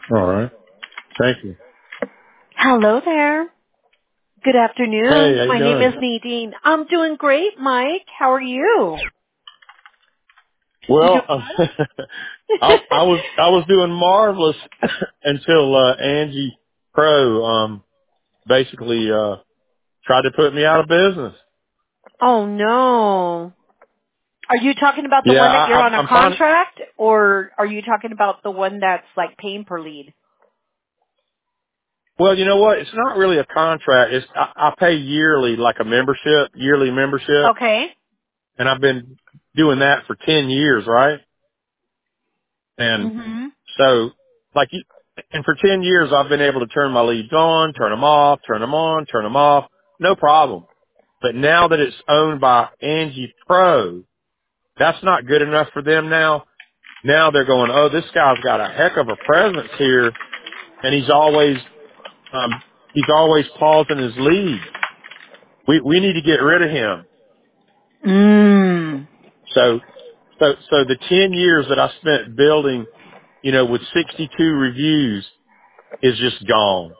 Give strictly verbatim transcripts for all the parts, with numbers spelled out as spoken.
All right. Thank you. Hello there. Good Hey, afternoon. how you My name is doing? Nadine. I'm doing great, Mike. How are you? You Well, doing um, I, good? I was I was doing marvelous until uh, Angie Pro um, basically uh, tried to put me out of business. Oh no. Are you talking about the Yeah, one that I, you're I'm, on a I'm fine. contract, or are you talking about the one that's like paying per lead? Well, you know what? It's not really a contract. It's I, I pay yearly, like a membership, yearly membership, Okay. and I've been doing that for ten years, right? And Mhm. so, like, you, and for ten years, I've been able to turn my leads on, turn them off, turn them on, turn them off, no problem. But now that it's owned by Angie Pro, that's not good enough for them now. Now they're going, oh, this guy's got a heck of a presence here, and he's always, um, he's always pausing his leads. We we need to get rid of him. Mm. So, so, so the ten years that I spent building, you know, with sixty-two reviews is just gone.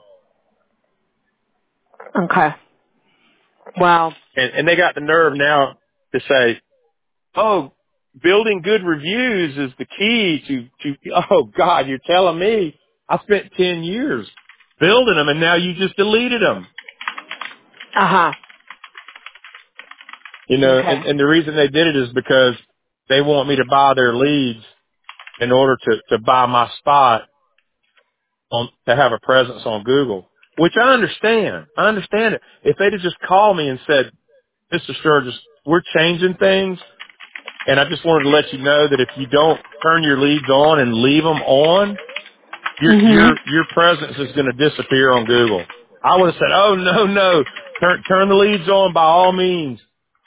Okay. Wow. And, and they got the nerve now to say, oh, building good reviews is the key to, to, oh God, you're telling me I spent ten years building them and now you just deleted them. Uh huh. You know, Okay. and, and the reason they did it is because they want me to buy their leads in order to, to buy my spot on, to have a presence on Google, which I understand. I understand it. If they'd have just called me and said, Mister Sturgis, we're changing things, and I just wanted to let you know that if you don't turn your leads on and leave them on, your Mhm. your your presence is going to disappear on Google. I would have said, "Oh no, no, turn turn the leads on by all means,"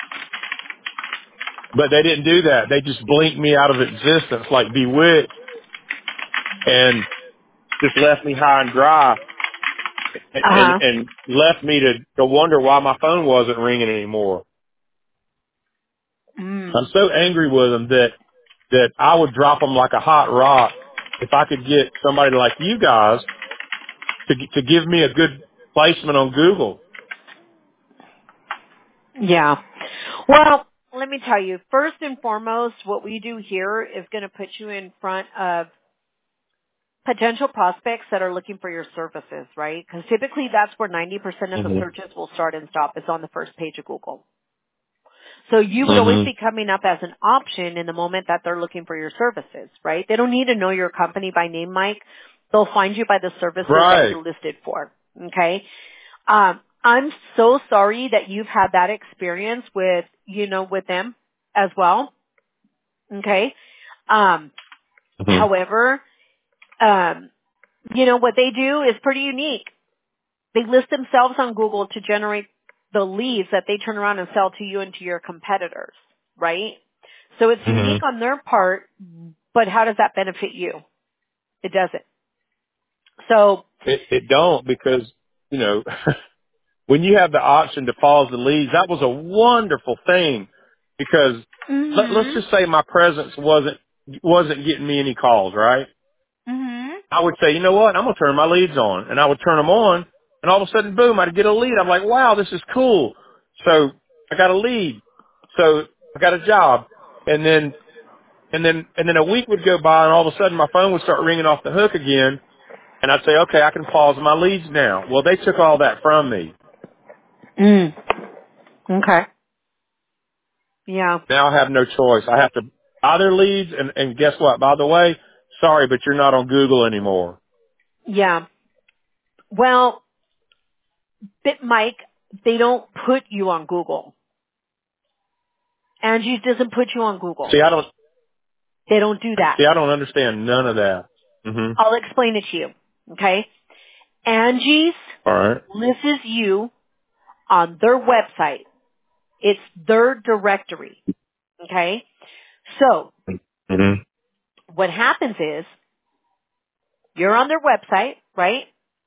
but they didn't do that. They just blinked me out of existence like bewitched, and just left me high and dry, and Uh and, huh. and left me to to wonder why my phone wasn't ringing anymore. I'm Mm. so angry with them that that I would drop them like a hot rock if I could get somebody like you guys to to give me a good placement on Google. Yeah. Well, let me tell you, first and foremost, what we do here is going to put you in front of potential prospects that are looking for your services, right? Because typically that's where ninety percent of the Mhm. searches will start and stop is on the first page of Google. So you would always Mhm. be coming up as an option in the moment that they're looking for your services, right? They don't need to know your company by name, Mike. They'll find you by the services that Right. you're listed for, okay? Um, I'm so sorry that you've had that experience with, you know, with them as well, okay? Um, Mhm. however, um, you know, what they do is pretty unique. They list themselves on Google to generate the leads that they turn around and sell to you and to your competitors, right? So it's Mhm. unique on their part, but how does that benefit you? It doesn't. So, It it don't because you know when you have the option to pause the leads, that was a wonderful thing because let, let's mhm, just say my presence wasn't wasn't getting me any calls, right? mhm, I would say, you know what, I'm gonna turn my leads on, and I would turn them on, and all of a sudden, boom, I'd get a lead. I'm like, wow, this is cool. So I got a lead, so I got a job, and then and then and then a week would go by, and all of a sudden, my phone would start ringing off the hook again, and I'd say, okay, I can pause my leads now. Well, they took all that from me. mm, okay, yeah, Now I have no choice. I have to buy their leads, and and guess what? By the way, sorry, but you're not on Google anymore. yeah. Well, Bit Mike, they don't put you on Google. Angie's doesn't put you on Google. See, I don't They don't do that. see. I don't understand none of that. Mhm. I'll explain it to you. Okay? Angie's All right. lists you on their website. It's their directory. Okay? So, Mhm. what happens is, you're on their website, right?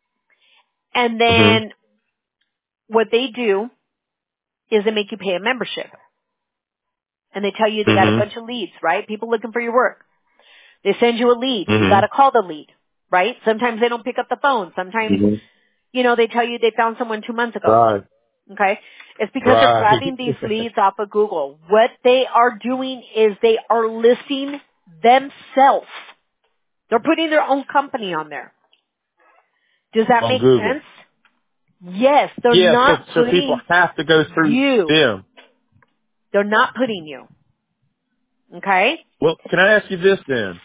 And Mhm. then what they do is they make you pay a membership. And they tell you they got a Mhm. bunch of leads, right? People looking for your work. They send you a lead. You got Mhm. to call the lead. right? Sometimes they don't pick up the phone. Sometimes, hmm you know, they tell you they found someone two months ago. Right. Okay? It's because they're Right. grabbing these leads off of Google. What they are doing is they are listing themselves. They're putting their own company on there. Does that On make Google. sense? Yes, they're Yeah, so, not so people putting have to go through you. them. They're not putting you. Okay? Well, can I ask you this then?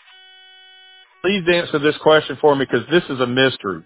Please answer this question for me because this is a mystery.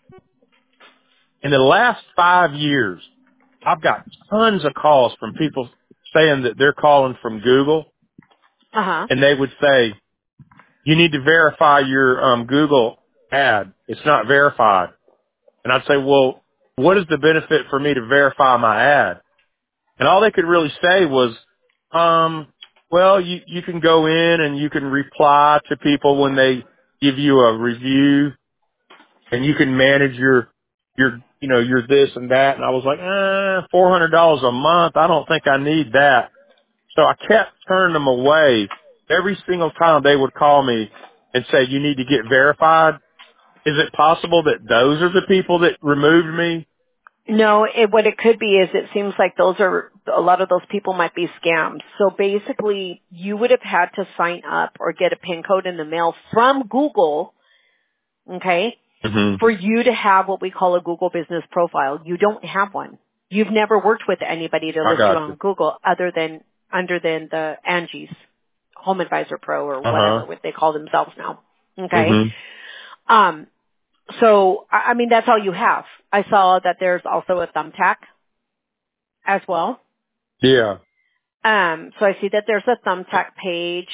In the last five years, I've got tons of calls from people saying that they're calling from Google, Uh-huh. and they would say, you need to verify your um, Google ad. It's not verified. And I'd say, well, what is the benefit for me to verify my ad? And all they could really say was, um, well, you, you can go in and you can reply to people when they give you a review, and you can manage your, your, you know, your this and that. And I was like, eh, four hundred dollars a month. I don't think I need that. So I kept turning them away. Every single time they would call me and say, you need to get verified. Is it possible that those are the people that removed me? No, it, what it could be is it seems like those are, a lot of those people might be scammed. So basically, you would have had to sign up or get a PIN code in the mail from Google, okay, hmm for you to have what we call a Google business profile. You don't have one. You've never worked with anybody to I list you got you. on Google other than, under than the Angie's Home Advisor Pro or Uh huh. whatever what they call themselves now. Okay. hmm Um, so, I I mean, that's all you have. I saw that there's also a Thumbtack as well. Yeah. Um, so I see that there's a Thumbtack page.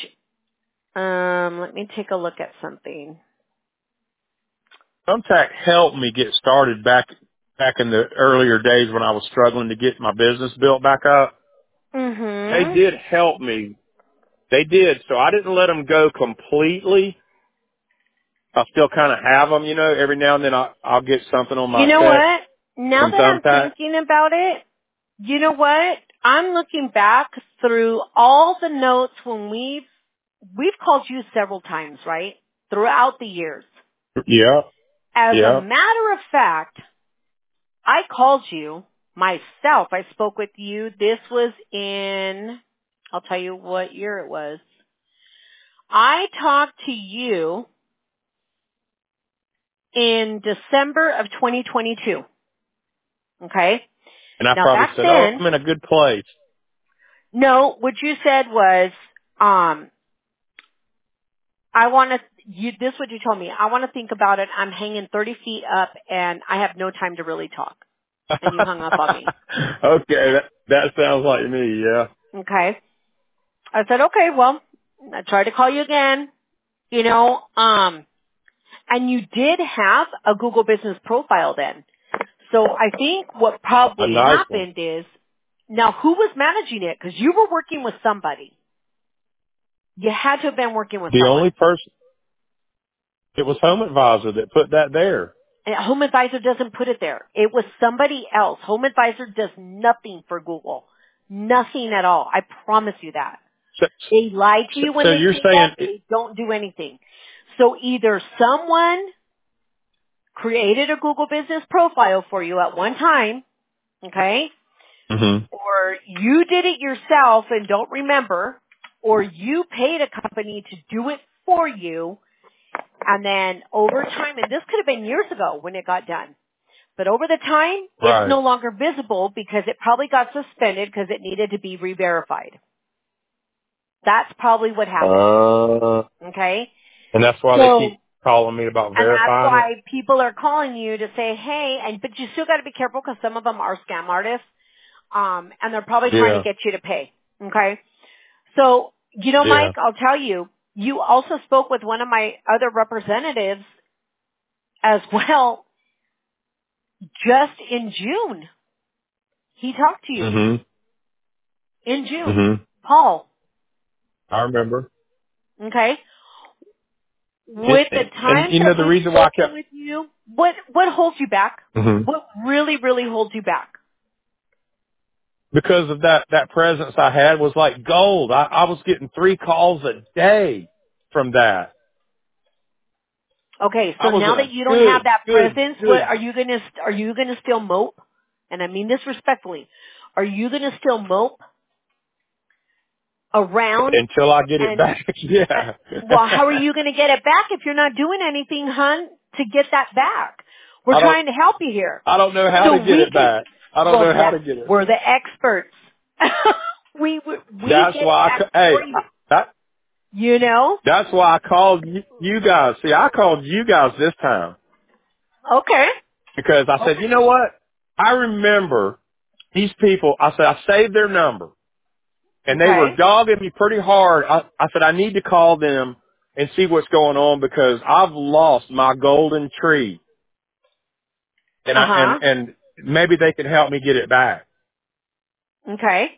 Um, let me take a look at something. Thumbtack helped me get started back, back in the earlier days when I was struggling to get my business built back up. They Mm-hmm. did help me. They did. So I didn't let them go completely. I still kind of have them, you know, every now and then I, I'll get something on You my know text what? Now from that I'm Thumbtack. thinking about it, you know what? I'm looking back through all the notes when we've, we've called you several times, right? Throughout the years. Yeah. As a Yeah. matter of fact, I called you myself. I spoke with you. This was in, I'll tell you what year it was. I talked to you in December of twenty twenty-two. Okay? And I Now probably back said, oh, then, I'm in a good place. no, what you said was, um, I want to, you, this is what you told me. I want to think about it. I'm hanging thirty feet up and I have no time to really talk. And you hung up on me. Okay. That, that sounds like me. Yeah. Okay? I said, okay, well, I tried to call you again. You know, um, and you did have a Google business profile then. So I think what A probably nice one. happened is, now who was managing it? Because you were working with somebody. You had to have been working with The only someone. person, it was Home Advisor that put that there. And Home Advisor doesn't put it there. It was somebody else. Home Advisor does nothing for Google. Nothing at all. I promise you that. So, They lie to so, you when so they you're say saying, that. it, They don't do anything. So either someone created a Google business profile for you at one time, okay? hmm Or you did it yourself and don't remember, or you paid a company to do it for you, and then over time, and this could have been years ago when it got done, but over the time, it's right. no longer visible because it probably got suspended because it needed to be re-verified. That's probably what happened, Uh, okay? and that's why they So, keep calling me about and that's verifying it. why people are calling you to say, hey, and but you still got to be careful because some of them are scam artists, um, and they're probably trying to Yeah. get you to pay, okay? So, you know, Yeah. Mike, I'll tell you, you also spoke with one of my other representatives as well just in June. He talked to you hmm in June. hmm Paul, I remember. okay? It, With the and, and times you know that the we've reason why I spoken kept with you, what, what holds you back? hmm What really, really holds you back? because of that that presence I had was like gold. I, I was getting three calls a day from that. Okay, I so was now in that a you don't have good, that good, presence, what good are you gonna are you gonna still mope? And I mean this respectfully. Are you gonna still mope around until I get it and back. uh, Yeah. well, how are you gonna get it back if you're not doing anything, hun, to get that back? We're I don't, trying to help you here. I don't know how So to get we it can back. I don't well know how to that get it. we're the experts. we we we That's get it why I, back ca- hey, for you. I- that, You know? that's why I called you, you guys. See, I called you guys this time Okay. because I said, Okay. you know what? I remember these people. I said, I saved their number and they were Okay. dogging me pretty hard. I, I said, I need to call them and see what's going on because I've lost my golden tree and Uh I, and, huh. and maybe they can help me get it back. Okay.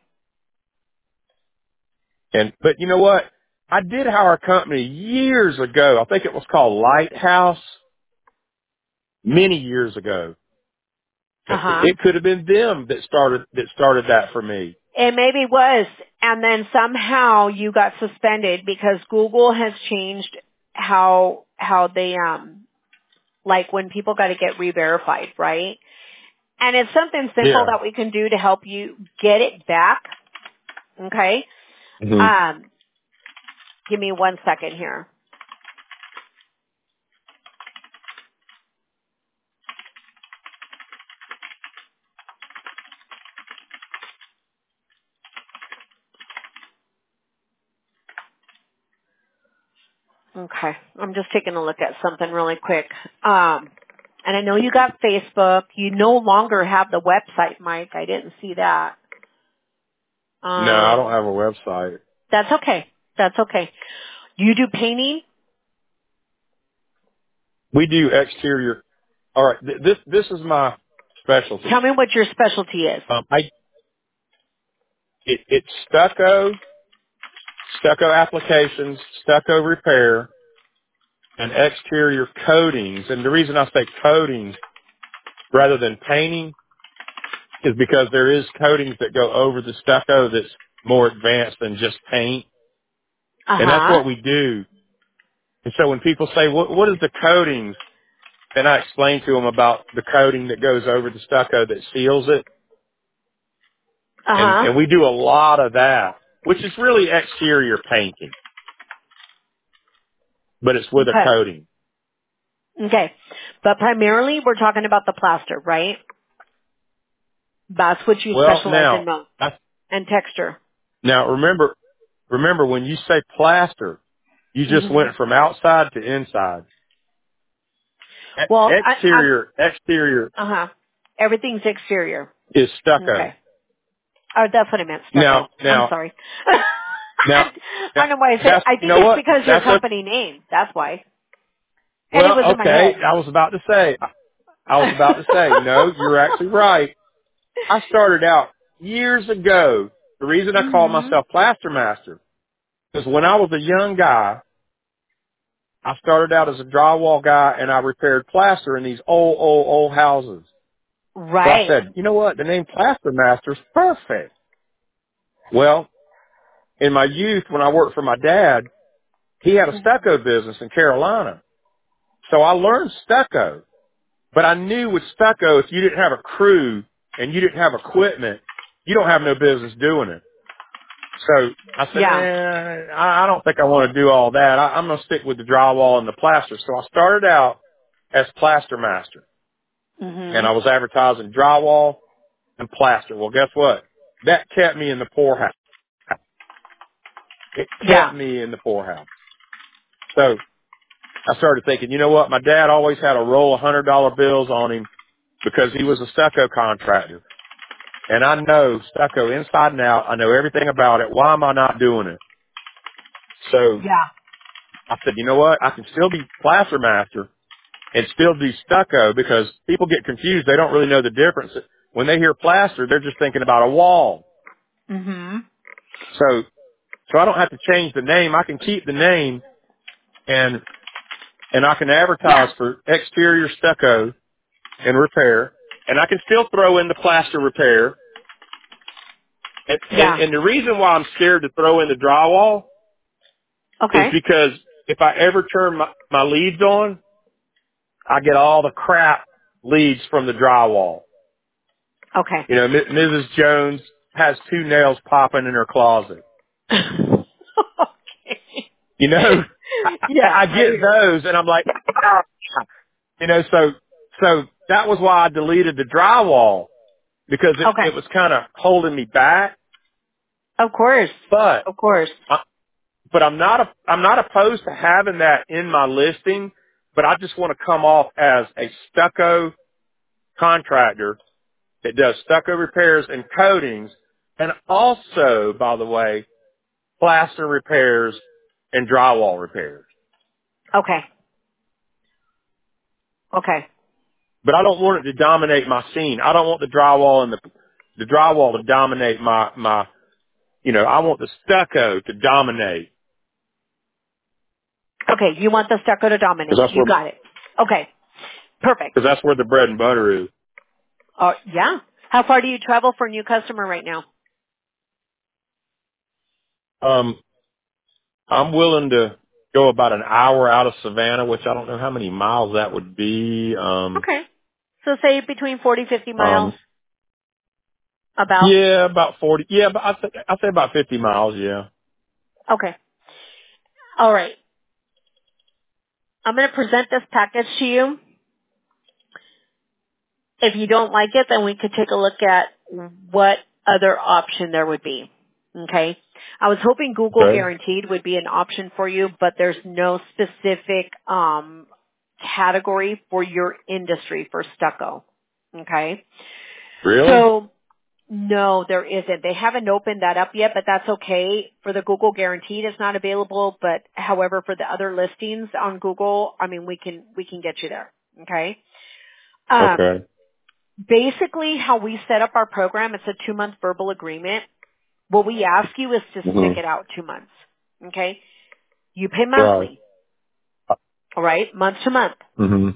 And, but you know what? I did hire a company years ago. I think it was called Lighthouse many years ago. Uh It, huh. it could have been them that started, that started that for me. It maybe was, and then somehow you got suspended because Google has changed how how they um like when people got to get re-verified, right? And it's something simple Yeah. that we can do to help you get it back. Okay. hmm Um, give me one second here. Okay. I'm just taking a look at something really quick. Um, and I know you got Facebook. You no longer have the website, Mike. I didn't see that. No, I don't Um, have a website. that's okay. That's okay. You do painting? We do exterior. All right. Th- this, this is my specialty. Tell me what your specialty is. Um, I, it, it's stucco, stucco applications, stucco repair, and exterior coatings. And the reason I say coatings rather than painting is because there is coatings that go over the stucco that's more advanced than just paint. Uh And that's huh. what we do. And so when people say, what, what is the coatings? And I explain to them about the coating that goes over the stucco that seals it. Uh And, huh. and we do a lot of that, which is really exterior painting, but it's with a Okay. coating. Okay. But primarily we're talking about the plaster, right? That's what you Well, specialize in now, most. I, And texture. now remember, remember when you say plaster, you just hmm went from outside to inside. E- Well, I, I'm, Exterior, exterior uh huh. Everything's exterior. is stucco. Okay. Oh, that's what I meant, Now, stucco. I'm now, sorry. now, I now, don't know why I said, that's, I you think know it's what? because your That's a, company name. That's why. And it was well, in my okay. head. I was about to say, I was about to say, no, you're actually right. I started out years ago. The reason I call mhm. myself Plaster Master is when I was a young guy, I started out as a drywall guy and I repaired plaster in these old, old, old houses. So I Right. said, you know what? The name Plaster Master is perfect. Well, in my youth, when I worked for my dad, he had a Mhm. stucco business in Carolina. So I learned stucco, but I knew with stucco, if you didn't have a crew and you didn't have equipment, you don't have no business doing it. So I said, Yeah. eh, I I don't think I want to do all that. I, I'm going to stick with the drywall and the plaster. So I started out as Plaster Master and Mhm. I was advertising drywall and plaster. Well, guess what? That kept me in the poorhouse. It kept Yeah. me in the poorhouse. So I started thinking, you know what? My dad always had a roll of hundred dollar bills on him because he was a stucco contractor. And I know stucco inside and out. I know everything about it. Why am I not doing it? So Yeah. I said, you know what? I can still be plaster master and still do stucco because people get confused. They don't really know the difference. When they hear plaster, they're just thinking about a wall. Mhm. So, so I don't have to change the name. I can keep the name and, and I can advertise Yeah. for exterior stucco and repair. And I can still throw in the plaster repair. And, and, Yeah. and the reason why I'm scared to throw in the drywall is Okay. because if I ever turn my, my leads on, I get all the crap leads from the drywall. Okay. You know, M- Missus Jones has two nails popping in her closet. Okay. You know, I, Yeah. I I I get those and I'm like, ah. You know, so, so that was why I deleted the drywall because it, Okay. it was kind of holding me back. Of course. But, Of course. I, but I'm not, a, I'm not opposed to having that in my listing, but I just want to come off as a stucco contractor that does stucco repairs and coatings and also, by the way, plaster repairs and drywall repairs. Okay. Okay. But I don't want it to dominate my scene. I don't want the drywall and the the drywall to dominate my my. You know, I want the stucco to dominate Okay. You want the stucco to because dominate. that's You where got it. Okay. Perfect. because that's where the bread and butter is. Uh, yeah. How far do you travel for a new customer right now? Um, I'm willing to go about an hour out of Savannah, which I don't know how many miles that would be. Um, Okay. So say between forty, fifty miles um, about. yeah, about forty. Yeah, but I th- I say about fifty miles. Yeah. Okay. All right. I'm going to present this package to you. If you don't like it, then we could take a look at what other option there would be. Okay. I was hoping Google Okay. Guaranteed would be an option for you, but there's no specific um, category for your industry for stucco. Okay. Really? So no, there isn't. They haven't opened that up yet, but that's okay. For the Google Guaranteed, it's not available. But however, for the other listings on Google, I mean, we can we can get you there. Okay. Um, Okay. basically, how we set up our program, it's a two month verbal agreement. What we ask you is to stick Mhm. it out two months. Okay. You pay Right. monthly. All right, month to month. Mhm.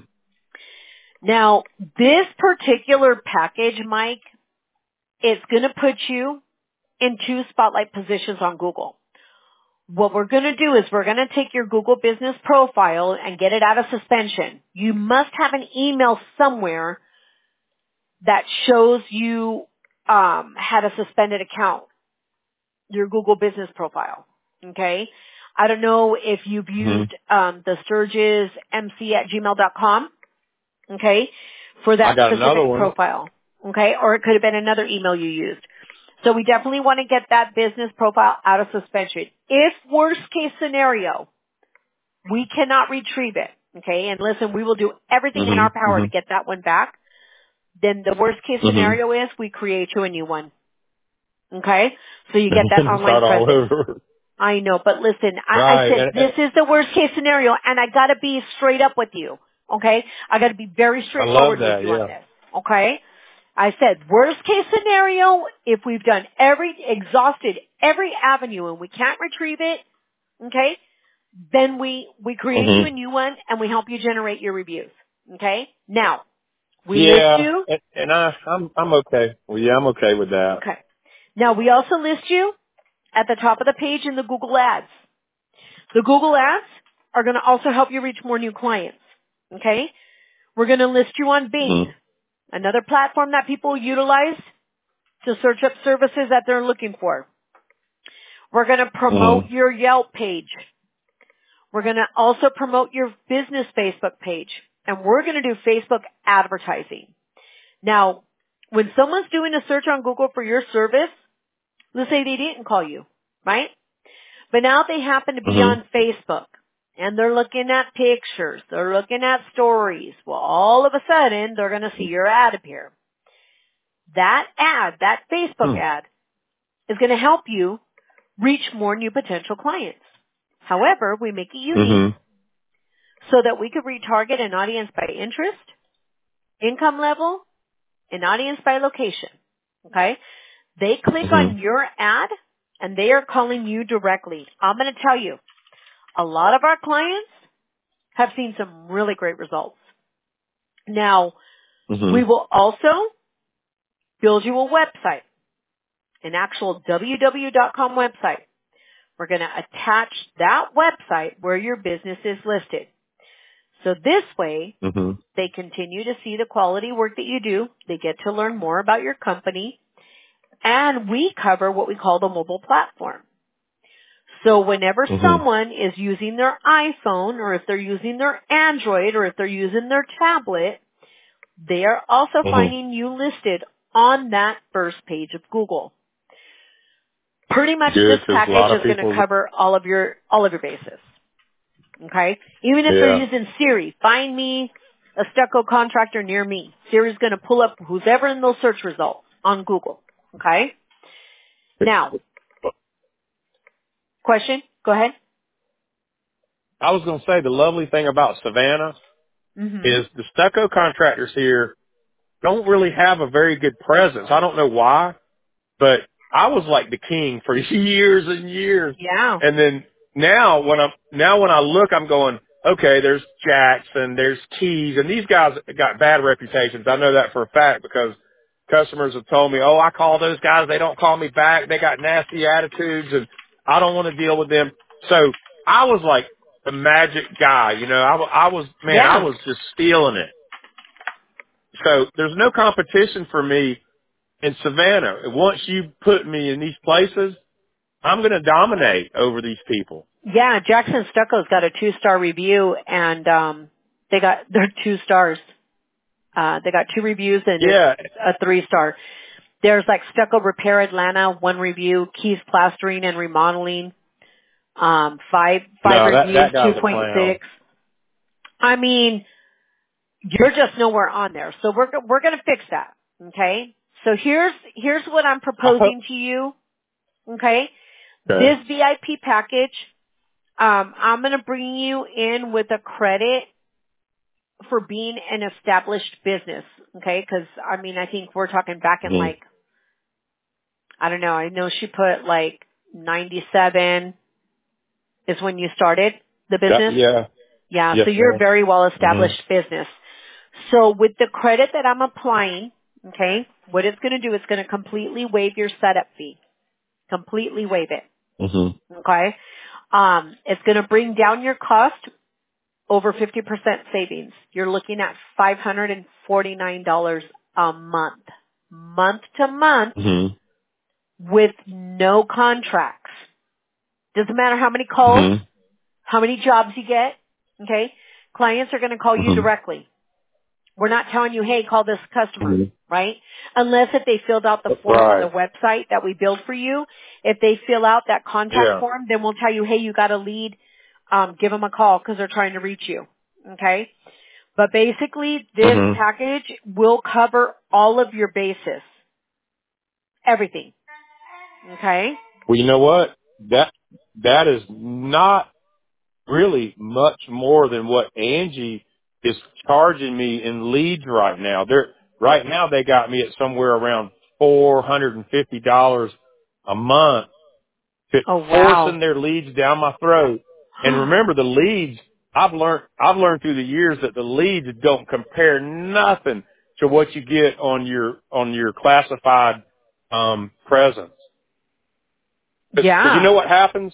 Now, this particular package, Mike, it's going to put you in two spotlight positions on Google. What we're going to do is we're going to take your Google business profile and get it out of suspension. You must have an email somewhere that shows you um, had a suspended account, your Google business profile. Okay? I don't know if you've Mhm. used um, the Sturges M C at gmail dot com, okay, for I that got another specific one. profile. Okay? Or it could have been another email you used. So we definitely want to get that business profile out of suspension. If worst case scenario, we cannot retrieve it, okay, and listen, we will do everything in our Mhm. power to Mhm. get that one back, then the worst case Mhm. scenario is we create you a new one, okay? So you get that online Start all presence. over. I know, but listen, I, I Right. said And, this and is the worst case scenario, and I gotta be straight up with you, okay? I gotta be very I love straightforward with that. you on Yeah. this, okay? I said worst case scenario, if we've done every, exhausted every avenue and we can't retrieve it, okay, then we, we create you a Mhm. new one and we help you generate your reviews, okay? Now, we list Yeah. you, And, and I, I'm, I'm okay. Well, yeah, I'm okay with that. okay. Now we also list you at the top of the page in the Google Ads. The Google Ads are going to also help you reach more new clients. Okay? We're going to list you on Bing, Mhm. another platform that people utilize to search up services that they're looking for. We're going to promote Mhm. your Yelp page. We're going to also promote your business Facebook page. And we're going to do Facebook advertising. Now, when someone's doing a search on Google for your service, let's say they didn't call you, right? But now they happen to be Mhm. on Facebook and they're looking at pictures, they're looking at stories. Well, all of a sudden they're going to see your ad appear. That ad, that Facebook Mhm. ad is going to help you reach more new potential clients. However, we make it unique Mhm. so that we could retarget an audience by interest, income level, and audience by location. Okay? They click on Mhm. your ad and they are calling you directly. I'm going to tell you, a lot of our clients have seen some really great results. Now, we Mhm. will also build you a website, an actual w w w dot com website. We're going to attach that website where your business is listed. So this way, hmm they continue to see the quality work that you do. They get to learn more about your company. And we cover what we call the mobile platform. So whenever hmm someone is using their iPhone, or if they're using their Android, or if they're using their tablet, they are also hmm finding you listed on that first page of Google. Pretty much this Good, because a package lot of is going to people, cover all of your, all of your bases. Okay? Even if they're yeah. using Siri, find me a stucco contractor near me. Siri's going to pull up who's ever in those search results on Google. Okay? Now, question? Go ahead. I was going to say the lovely thing about Savannah Mm-hmm. is the stucco contractors here don't really have a very good presence. I don't know why, but I was like the king for years and years. Yeah. And then now when I'm, now when I look, I'm going, okay, there's Jackson, there's Keys, and these guys got bad reputations. I know that for a fact because customers have told me, oh, I call those guys. They don't call me back. They got nasty attitudes and I don't want to deal with them. So I was like the magic guy, you know, I, wa- I was, man, I Yeah. was just stealing it. So there's no competition for me in Savannah. Once you put me in these places, I'm going to dominate over these people. Yeah. Jackson Stucco's got a two star review and, um, they got, they're two stars. Uh, they got two reviews and it's Yeah. a three star. There's like Stucco Repair Atlanta, one review, Keys Plastering and Remodeling, um, five, five No, that, reviews, that guy's a clown. two point six. I mean, you're just nowhere on there. So we're, go- we're going to fix that. Okay. So here's, here's what I'm I hope. proposing to you. Okay. Okay. This V I P package, um, I'm going to bring you in with a credit for being an established business. Okay. Cause I mean, I think we're talking back in hmm like, I don't know. I know she put like ninety-seven is when you started the That, business. yeah. Yeah. Yes, So you're a ma'am. very well hmm established business. So with the credit that I'm applying, okay, what it's going to do is going to completely waive your setup fee. Completely waive it. hmm Okay. Um, it's going to bring down your cost over fifty percent savings. You're looking at five hundred forty-nine dollars a month. Month to month hmm with no contracts. Doesn't matter how many calls, hmm how many jobs you get. Okay. Clients are going to call you hmm directly. We're not telling you, hey, call this customer, hmm right? Unless if they filled out the form on the Right. website that we build for you. If they fill out that contact Yeah. form, then we'll tell you, hey, you got a lead. Um, give them a call because they're trying to reach you. Okay. But basically, this hmm package will cover all of your bases. Everything. Okay. Well, you know what? That, that is not really much more than what Angie is charging me in leads right now. They're, right now they got me at somewhere around four hundred fifty dollars a month, fit- Oh, forcing wow. their leads down my throat. And remember the leads, I've learned, I've learned through the years that the leads don't compare nothing to what you get on your, on your classified, um, presence. Cause, 'cause you Yeah. know what happens?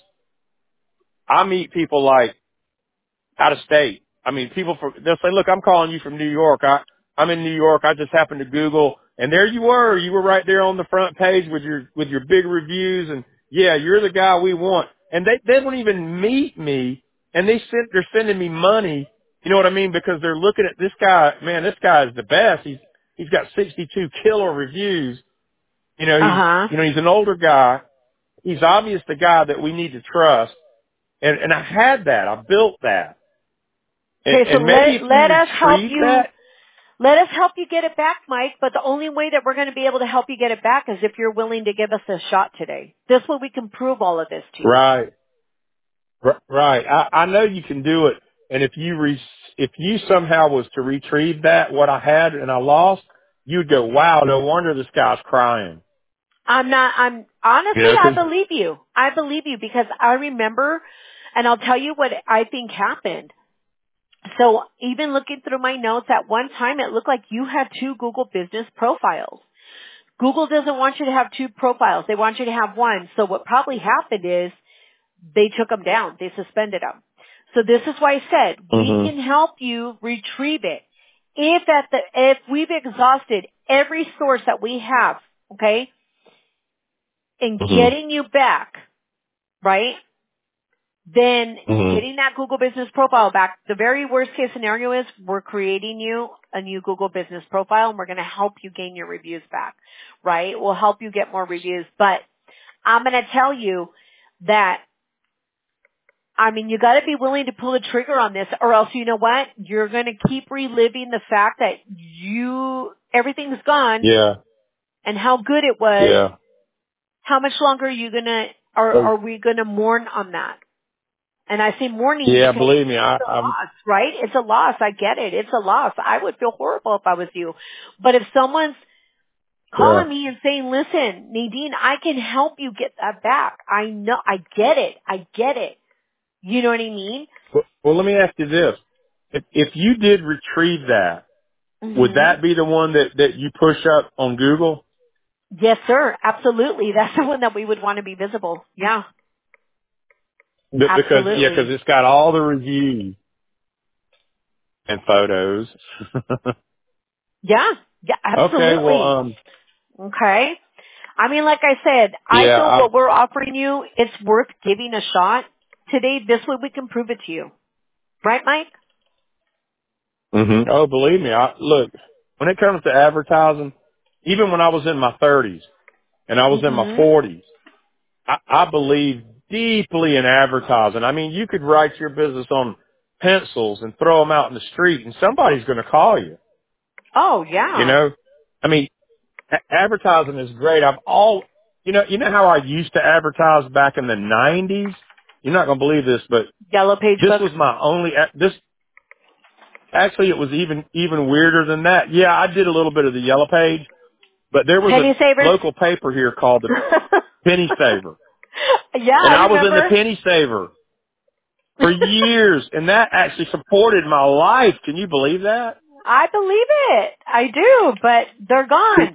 I meet people like, out of state. I mean, people from, they'll say, look, I'm calling you from New York. I, I'm in New York. I just happened to Google and there you were. You were right there on the front page with your, with your big reviews and yeah, you're the guy we want. And they, they don't even meet me and they send, they're sending me money. You know what I mean? Because they're looking at this guy, man, this guy is the best. He's, he's got sixty-two killer reviews. You know, he's, Uh-huh. you know, he's an older guy. He's obvious the guy that we need to trust. And, and I had that. I built that. And, Okay, so and maybe let, if you let us help retrieve you, that, let us help you get it back, Mike, but the only way that we're going to be able to help you get it back is if you're willing to give us a shot today. This way we can prove all of this to you. right, r- right. I, I know you can do it. And if you re, if you somehow was to retrieve that, what I had and I lost, you'd go, wow, no wonder this guy's crying. I'm not, I'm, You honestly, know, I 'cause believe you. I believe you because I remember, and I'll tell you what I think happened. So even looking through my notes, at one time it looked like you had two Google business profiles. Google doesn't want you to have two profiles. They want you to have one. So what probably happened is they took them down. They suspended them. So this is why I said we Mhm. can help you retrieve it. If at the, if we've exhausted every source that we have, okay, in Mhm. getting you back, right? Then Mhm. getting that Google Business Profile back, the very worst case scenario is we're creating you a new Google Business Profile and we're going to help you gain your reviews back, right? We'll help you get more reviews. But I'm going to tell you that, I mean, you got to be willing to pull the trigger on this or else you know what? You're going to keep reliving the fact that you, everything's gone Yeah. and how good it was. Yeah. How much longer are you going to, are, Oh, are we going to mourn on that? And I say mourning yeah. because Believe me, I, it's a I'm. loss, right? It's a loss. I get it. It's a loss. I would feel horrible if I was you. But if someone's Yeah. calling me and saying, listen, Nadine, I can help you get that back. I know, I get it. I get it. You know what I mean? Well, well, let me ask you this: if if you did retrieve that, would hmm that be the one that that you push up on Google? Yes, sir. Absolutely. That's the one that we would want to be visible. Yeah, Be- Because yeah, because absolutely. it's got all the reviews and photos. Yeah, yeah, Okay. Well, absolutely. um, Okay. I mean, like I said, I yeah. feel I, what we're offering you, it's worth giving a shot. Today, this way we can prove it to you. Right, Mike? hmm Oh, believe me. I look when it comes to advertising. Even when I was in my thirties and I was in my hmm forties, I, I believe deeply in advertising. I mean, you could write your business on pencils and throw them out in the street, and somebody's going to call you. Oh, You yeah. know, I mean, a- advertising is great. I've all, you know, you know how I used to advertise back in the nineties. You're not going to believe this, but Yellow page this books. was my only. a- This actually, it was even even weirder than that. Yeah, I did a little bit of the yellow page, but there was Penny a savers. local paper here called the Penny Saver, Yeah, I and I was in the remember. Penny Saver for years, and that actually supported my life. Can you believe that? I believe it. I do, but they're gone.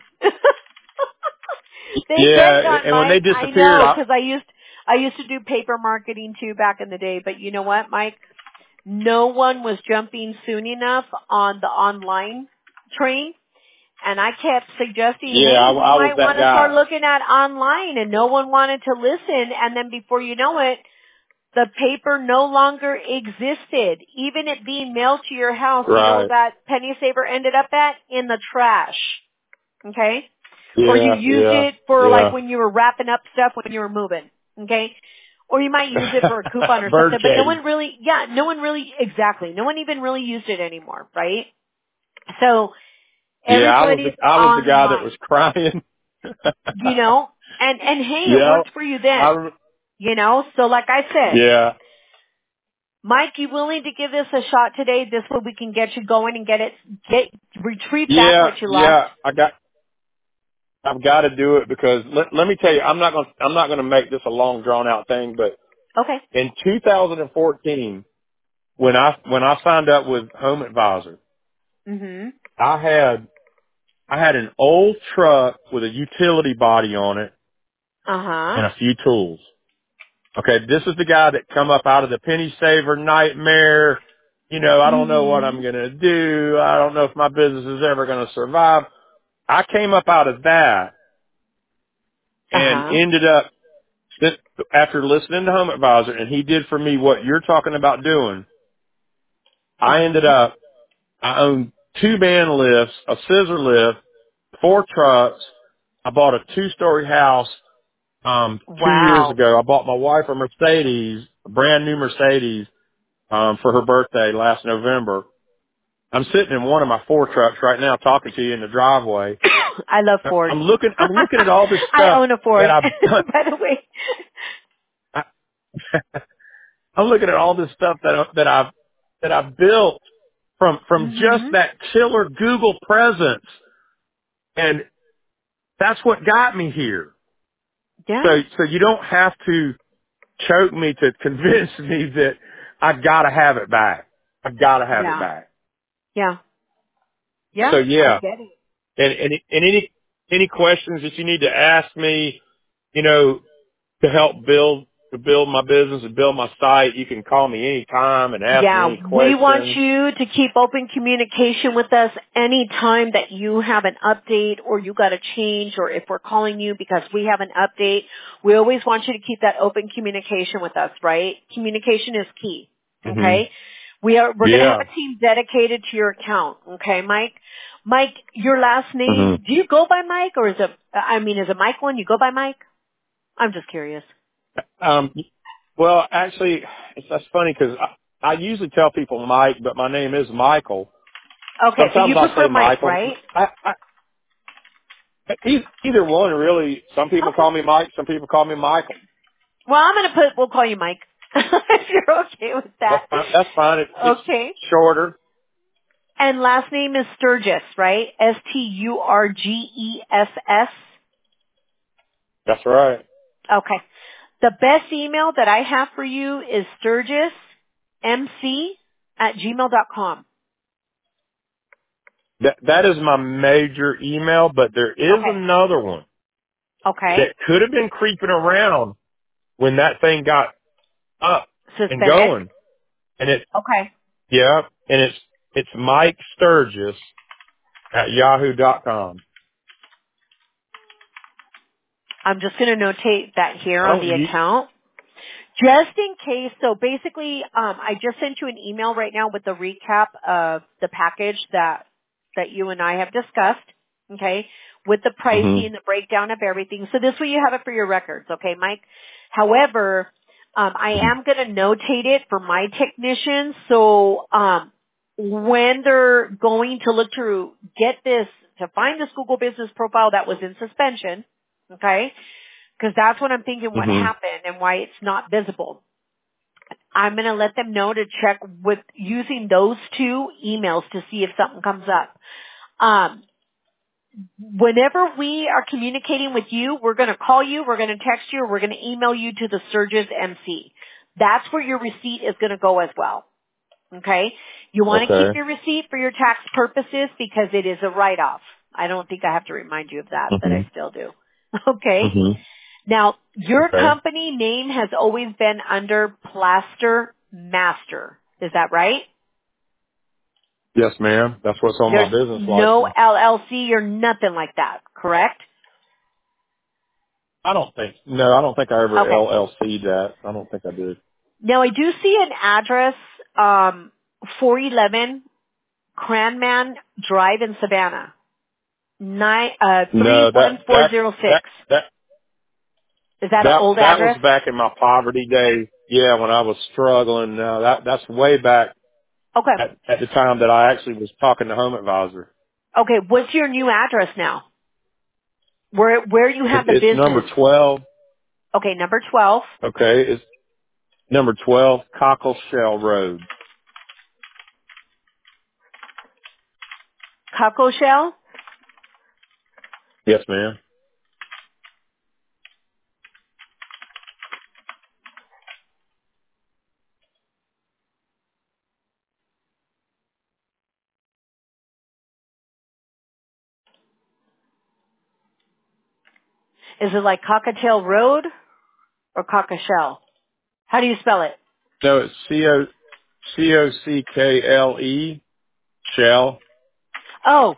They've been Yeah, gone, and when they Mike. I disappeared, know, I, because I used I used to do paper marketing too back in the day. But you know what, Mike? No one was jumping soon enough on the online train. And I kept suggesting, yeah, hey, I, we I was might that want to start guy. looking at online, and no one wanted to listen. And then before you know it, the paper no longer existed. Even it being mailed to your house, you know what Right. that penny saver ended up at? In the trash. Okay? Or you Yeah, used yeah, it for like yeah. when you were wrapping up stuff when you were moving. Okay? Or you might use it for a coupon or Bird something, but no cage. one really, yeah, no one really, exactly. No one even really used it anymore, right? So, Yeah, I was the everybody's I was the guy that online, was crying. you know, and, and hey, it yeah, worked for you then, I rem- you know, so like I said, yeah, Mike, you willing to give this a shot today? This way we can get you going and get it, get, retrieve back yeah, what you lost. yeah. I got I've got to do it because let, let me tell you, I'm not going to I'm not going to make this a long drawn out thing, but Okay. in two thousand fourteen, when I when I signed up with Home Advisor, Mhm. I had I had an old truck with a utility body on it Uh-huh. and a few tools. Okay, this is the guy that come up out of the penny saver nightmare. You know, I don't know what I'm Mhm. going to do. I don't know if my business is ever going to survive. I came up out of that and Uh-huh. ended up, after listening to Home Advisor, and he did for me what you're talking about doing, I ended Mhm. up, I owned two van lifts, a scissor lift, four trucks. I bought a two-story house um two years Wow. ago. I bought my wife a Mercedes, a brand new Mercedes, um, for her birthday last November. I'm sitting in one of my four trucks right now talking to you in the driveway. I love Ford. I'm looking, I'm looking at all this I stuff own a that Ford, I've done. by the way. I, I'm looking at all this stuff that, I- that I've, that I've built from, from just Mhm. that killer Google presence. And that's what got me here. So, Yeah. so you don't have to choke me to convince me that I gotta have it back. I gotta have it Yeah. back. Yeah. So Yeah. I yeah, get it. and, and, and any, any questions that you need to ask me, you know, to help build to build my business and build my site. You can call me anytime and ask me Yeah, any we want questions. you to keep open communication with us anytime that you have an update or you got a change, or if we're calling you because we have an update. We always want you to keep that open communication with us, right? Communication is key. hmm Okay? We are, we're going to have Yeah. a team dedicated to your account. Okay, Mike? Mike, your last hmm name, do you go by Mike or is it, I mean, is it Michael and you go by Mike? I'm just curious. Um, well, actually, it's, that's funny because I, I usually tell people Mike, but my name is Michael. Okay, so Sometimes you I'll prefer say Mike, Michael. right? I, I, e- either one, really. Some people Okay. call me Mike. Some people call me Michael. Well, I'm going to put, we'll call you Mike. if you're okay with That's that. fine. That's fine. It, it's Okay. shorter. And last name is Sturgis, right? S T U R G E S S. That's right. Okay. The best email that I have for you is sturgismc at gmail dot com. That that is my major email, but there is Okay. another one Okay. that could have been creeping around when that thing got up and Suspended. going. And it, Okay. yeah, and it's, it's Mike Sturgis at yahoo dot com. I'm just going to notate that here I on don't the use, account. Just in case, so basically, um, I just sent you an email right now with the recap of the package that that you and I have discussed, okay, with the hmm pricing, the breakdown of everything. So this way you have it for your records, okay, Mike? However, um, I am going to notate it for my technicians, so um, when they're going to look to get this, to find this Google Business Profile that was in suspension, okay, because that's what I'm thinking what hmm happened and why it's not visible. I'm going to let them know to check with using those two emails to see if something comes up. Um, whenever we are communicating with you, we're going to call you, we're going to text you, or we're going to email you to the Sturgis M C. That's where your receipt is going to go as well. Okay? You want to keep Okay. your receipt for your tax purposes because it is a write-off. I don't think I have to remind you of that, but hmm I still do. Okay? hmm Now, your Okay. company name has always been under Plaster Master. Is that right? Yes, ma'am. That's what's on my There's business no license. L L C or nothing like that, correct? I don't think, no, I don't think I ever Okay. L L C'd that. I don't think I did. Now, I do see an address, um, four eleven Cranman Drive in Savannah. Nine, uh, No, that, that, three one four zero that, six. that, Is that an that, old that was address? back in my poverty days. Yeah, when I was struggling. No, that, that's way back Okay. at, at the time that I actually was talking to Home Advisor. Okay. What's your new address now? Where, where you It, have the it's number business? twelve. Okay. Number twelve. Okay. It's number twelve, Cockleshell Road. Coco Shell? Yes, ma'am. Is it like Cockatiel Road or Cockashell? How do you spell it? No, it's C O C O C K L E Shell. Oh.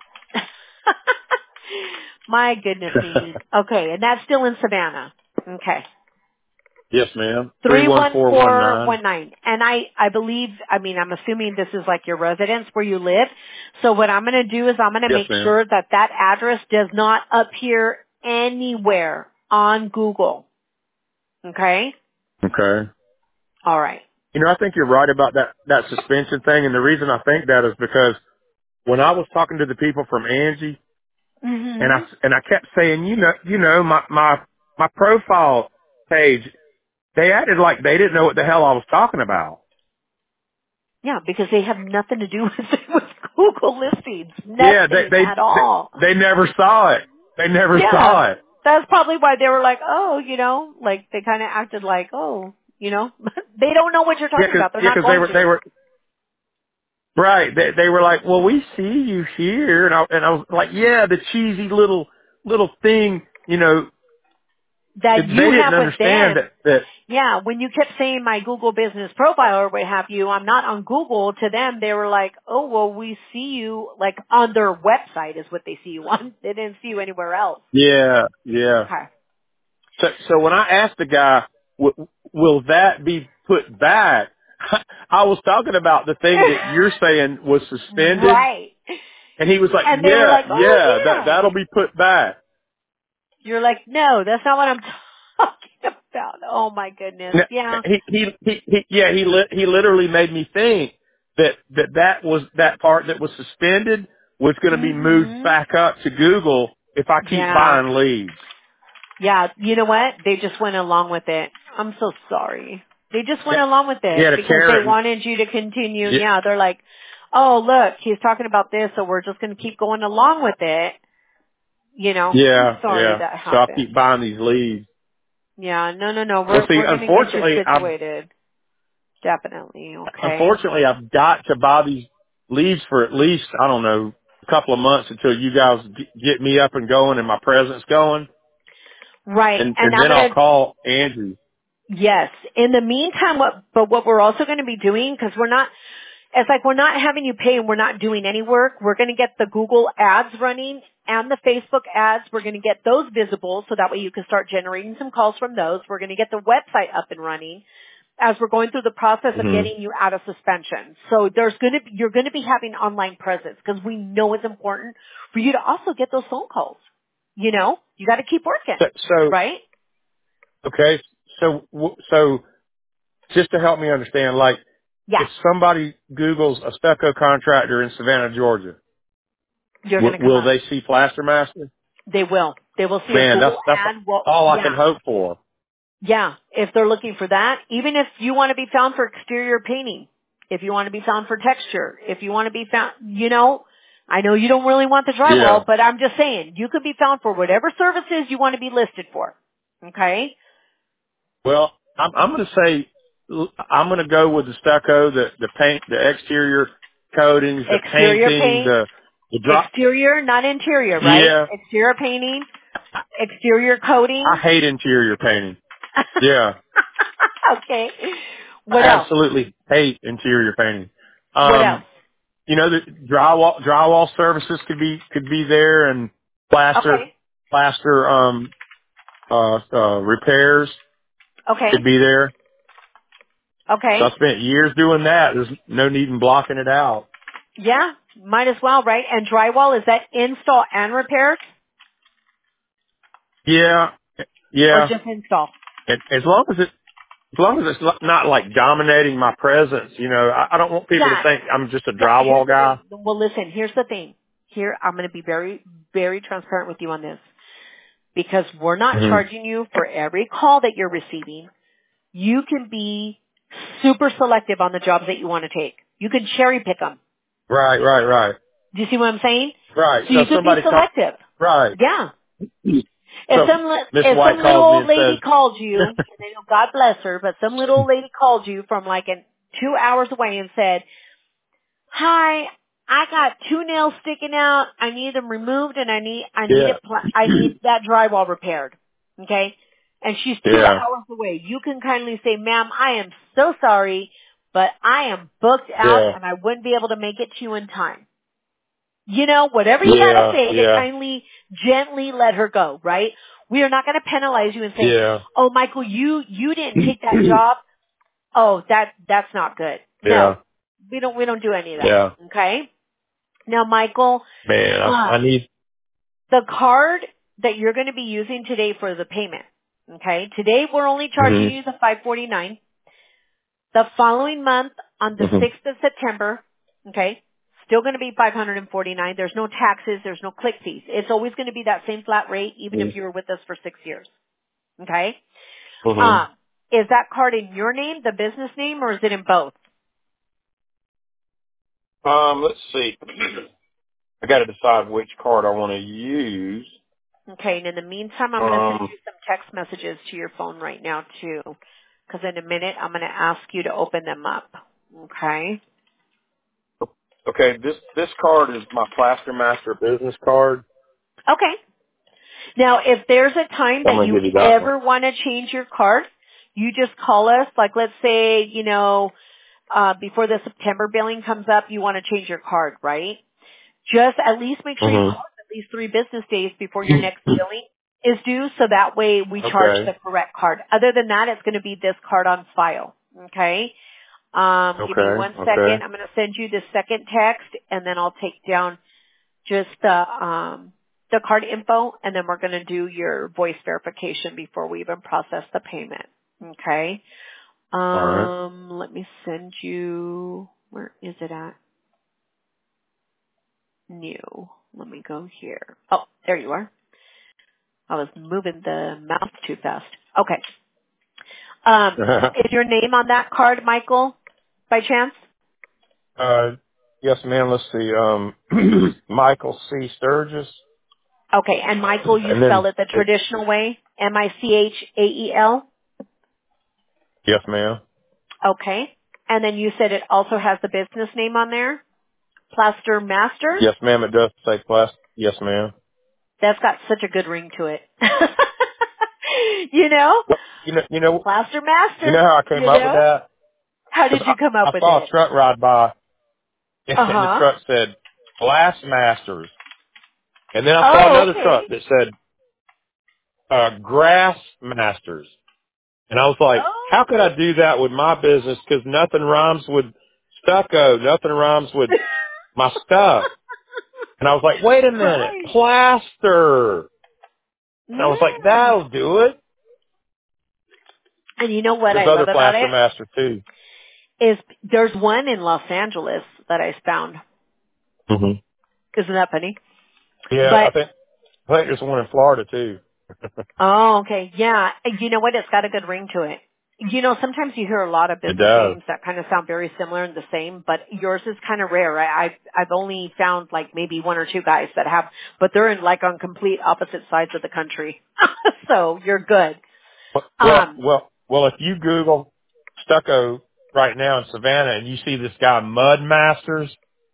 My goodness me. Okay, and that's still in Savannah. Okay. Yes, ma'am. Three three one one four one four nine. one nine. And I, I believe, I mean, I'm assuming this is like your residence where you live. So what I'm going to do is I'm going to Yes, make ma'am. sure that that address does not appear anywhere on Google. Okay? Okay. All right. You know, I think you're right about that that suspension thing, and the reason I think that is because when I was talking to the people from Angie, and I Mm-hmm. and I kept saying, you know, you know, my my my profile page, they acted like they didn't know what the hell I was talking about. Yeah, because they have nothing to do with, with Google listings. Yeah, they Nothing they at all. they, they never saw it. They never Yeah. saw it. That's probably why they were like, oh, you know, like they kind of acted like, oh, you know, they don't know what you're Yeah, talking because about. They're yeah, not 'cause they going were they to. were right. They they were like, well, we see you here, and I and I was like, yeah, the cheesy little little thing, you know. That It, they you didn't have with understand them, that that. Yeah, when you kept saying my Google business profile or what have you, I'm not on Google. To them, they were like, oh, well, we see you, like, on their website is what they see you on. They didn't see you anywhere else. Yeah, yeah. Okay. So, so when I asked the guy, w- will that be put back? I was talking about the thing that you're saying was suspended, Right. and he was like, And they were yeah, like, oh, yeah, that, yeah. that'll be put back. You're like, no, that's not what I'm talking about. Oh, my goodness. Now, Yeah. He, he, he, he yeah, he, li- he literally made me think that, that that was, that part that was suspended was going to be moved hmm back up to Google if I keep Yeah. buying leads. Yeah. You know what? They just went along with it. I'm so sorry. They just went along with He it had a because they carrot. And, wanted you to continue. yeah, Yeah. They're like, oh, look, he's talking about this, so we're just going to keep going along with it. You know, I'm yeah, sorry yeah. that So I happened. keep buying these leads. Yeah. No, no, no. Well, We're, see, we're going to get you unfortunately, I've situated. Definitely. Okay. unfortunately, I've got to buy these leads for at least, I don't know, a couple of months until you guys g- get me up and going and my presence going. Right. And, And and I'm then going I'll to call Andrew. Yes. In the meantime, what, but what we're also going to be doing, because we're not, it's like we're not having you pay and we're not doing any work. We're going to get the Google ads running and the Facebook ads. We're going to get those visible so that way you can start generating some calls from those. We're going to get the website up and running as we're going through the process of hmm getting you out of suspension. So there's going to be, you're going to be having online presence because we know it's important for you to also get those phone calls. You know, you got to keep working, So, so, right? okay. So, w- so just to help me understand, like Yeah. if somebody Googles a stucco contractor in Savannah, Georgia, You're going w- to come will up. they see Plaster Master? They will. They will see a Man, that's, Google that's ad. Well, all I can yeah, hope for. yeah. If they're looking for that, even if you want to be found for exterior painting, if you want to be found for texture, if you want to be found, you know, I know you don't really want the Yeah. drywall, but I'm just saying you could be found for whatever services you want to be listed for. Okay? Well, I'm, I'm going to say I'm going to go with the stucco, the the paint, the exterior coatings, the Exterior painting, paint, the the drop. exterior, not interior, right? Yeah, Exterior painting, exterior coating. I hate interior painting. Yeah, Okay. What I else? absolutely hate interior painting. What else? Um, you know, the drywall drywall services could be could be there, and plaster Okay. plaster um uh, uh repairs Okay. could be there. So Okay. I spent years doing that. There's no need in blocking it out. Yeah, might as well, right? And drywall, is that install and repairs Yeah, or yeah. just install? And as long as it as long as it's not not like dominating my presence, you know, I, I don't want people to Yeah. think I'm just a Yeah, here's drywall the guy. thing. Well, listen, here's the thing. Here, I'm going to be very, very transparent with you on this because we're not hmm charging you for every call that you're receiving. You can be super selective on the jobs that you want to take. You can cherry pick them. Right, right, right, Do you see what I'm saying? right. So So you if could be somebody call, selective. right. Yeah. If So some li- Miss if some White little calls me old and lady says, called you, and I know God bless her, but some little old lady called you from like an two hours away and said, "Hi, I got two nails sticking out. I need them removed, and I need I need "Yeah, it pl- I need that drywall repaired." Okay, and she's two yeah, hours away. You can kindly say, "Ma'am, I am so sorry, but I am booked out, yeah, and I wouldn't be able to make it to you in time." You know, whatever you gotta yeah, say to yeah, kindly, gently let her go, right? We are not gonna penalize you and say, yeah, oh, Michael, you, you didn't take that job. Oh, that, that's not good. yeah, No. We don't, we don't do any of that. yeah. Okay? Now, Michael, Man, I, uh, I need. the card that you're gonna be using today for the payment, okay? Today we're only charging hmm you the five forty-nine. The following month, on the hmm sixth of September, okay, still going to be five hundred forty-nine. There's no taxes. There's no click fees. It's always going to be that same flat rate, even if you were with us for six years. Okay? hmm Um, is that card in your name, the business name, or is it in both? Um, let's see. I got to decide which card I want to use. Okay, and in the meantime, I'm going to send Um, you some text messages to your phone right now, too, because in a minute, I'm going to ask you to open them up. Okay? okay, this this card is my Plaster Master business card. Okay. Now, if there's a time I'm that gonna you give you that one. ever want to change your card, You just call us, like let's say, you know, uh, before the September billing comes up, you want to change your card, right? Just at least make sure you call Mhm. us at least three business days before your next billing is due, so that way we charge the Okay. correct card. Other than that, it's going to be this card on file. Okay? Um, give me Okay. one second. Okay. I'm going to send you the second text, and then I'll take down just the um, the card info, and then we're going to do your voice verification before we even process the payment. Okay? All right. Um, let me send you. Where is it at? New. Let me go here. Oh, there you are. I was moving the mouse too fast. Okay. Um, is your name on that card, Michael, by chance? uh, yes, ma'am. Let's see. Um, Michael C. Sturgis, Okay, and Michael, you and spell then it the it, traditional way, M I C H A E L? yes, ma'am. Okay. And then you said it also has the business name on there, Plaster Master? Yes, ma'am. It does say plus. Yes, ma'am. That's got such a good ring to it. You know? Well, you know, you know, Plaster you know Master, how I came you up with know? that? How did Because you come I, up I with saw a it? truck ride by, and the Uh-huh. truck said Glass Masters, and then I saw Oh, another okay. truck that said uh, Grass Masters. And I was like, Oh. how could I do that with my business? Because nothing rhymes with stucco. Nothing rhymes with my stuff. And I was like, wait a minute, Right. plaster. And I was like, Yeah. that'll do it. And you know what There's I other love about plaster it master too. is there's one in Los Angeles that I found. hmm Isn't that funny? Yeah, I But think I think there's one in Florida too. oh, okay, yeah. And you know what? It's got a good ring to it. You know, sometimes you hear a lot of It business does. names that kind of sound very similar and the same, but yours is kind of rare. I, I've I've only found like maybe one or two guys that have, but they're in like on complete opposite sides of the country. So you're good. Well, Um, well, well. If you Google stucco right now in Savannah and you see this guy Mud Masters,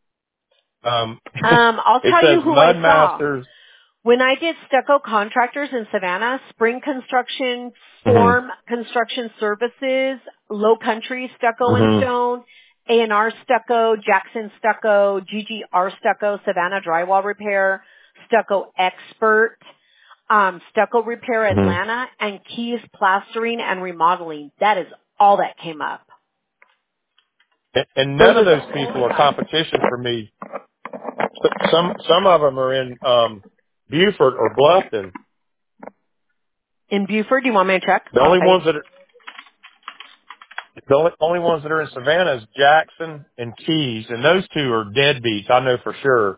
um, um, I'll it tell you says who I Mud saw. Masters. When I did stucco contractors in Savannah, Spring Construction, hmm Form Construction Services, Low Country Stucco and hmm Stone, A and R Stucco, Jackson Stucco, G G R Stucco, Savannah Drywall Repair, Stucco Expert, um, Stucco Repair hmm Atlanta, and Keys Plastering and Remodeling. That is all that came up. And, and Those none of are the those only people are guys. competition for me. S- Some some of them are in um, Beaufort or Bluffton. In Buford, do you want me to check? The only Okay. ones that are the only, only ones that are in Savannah is Jackson and Keys, and those two are deadbeats. I know for sure.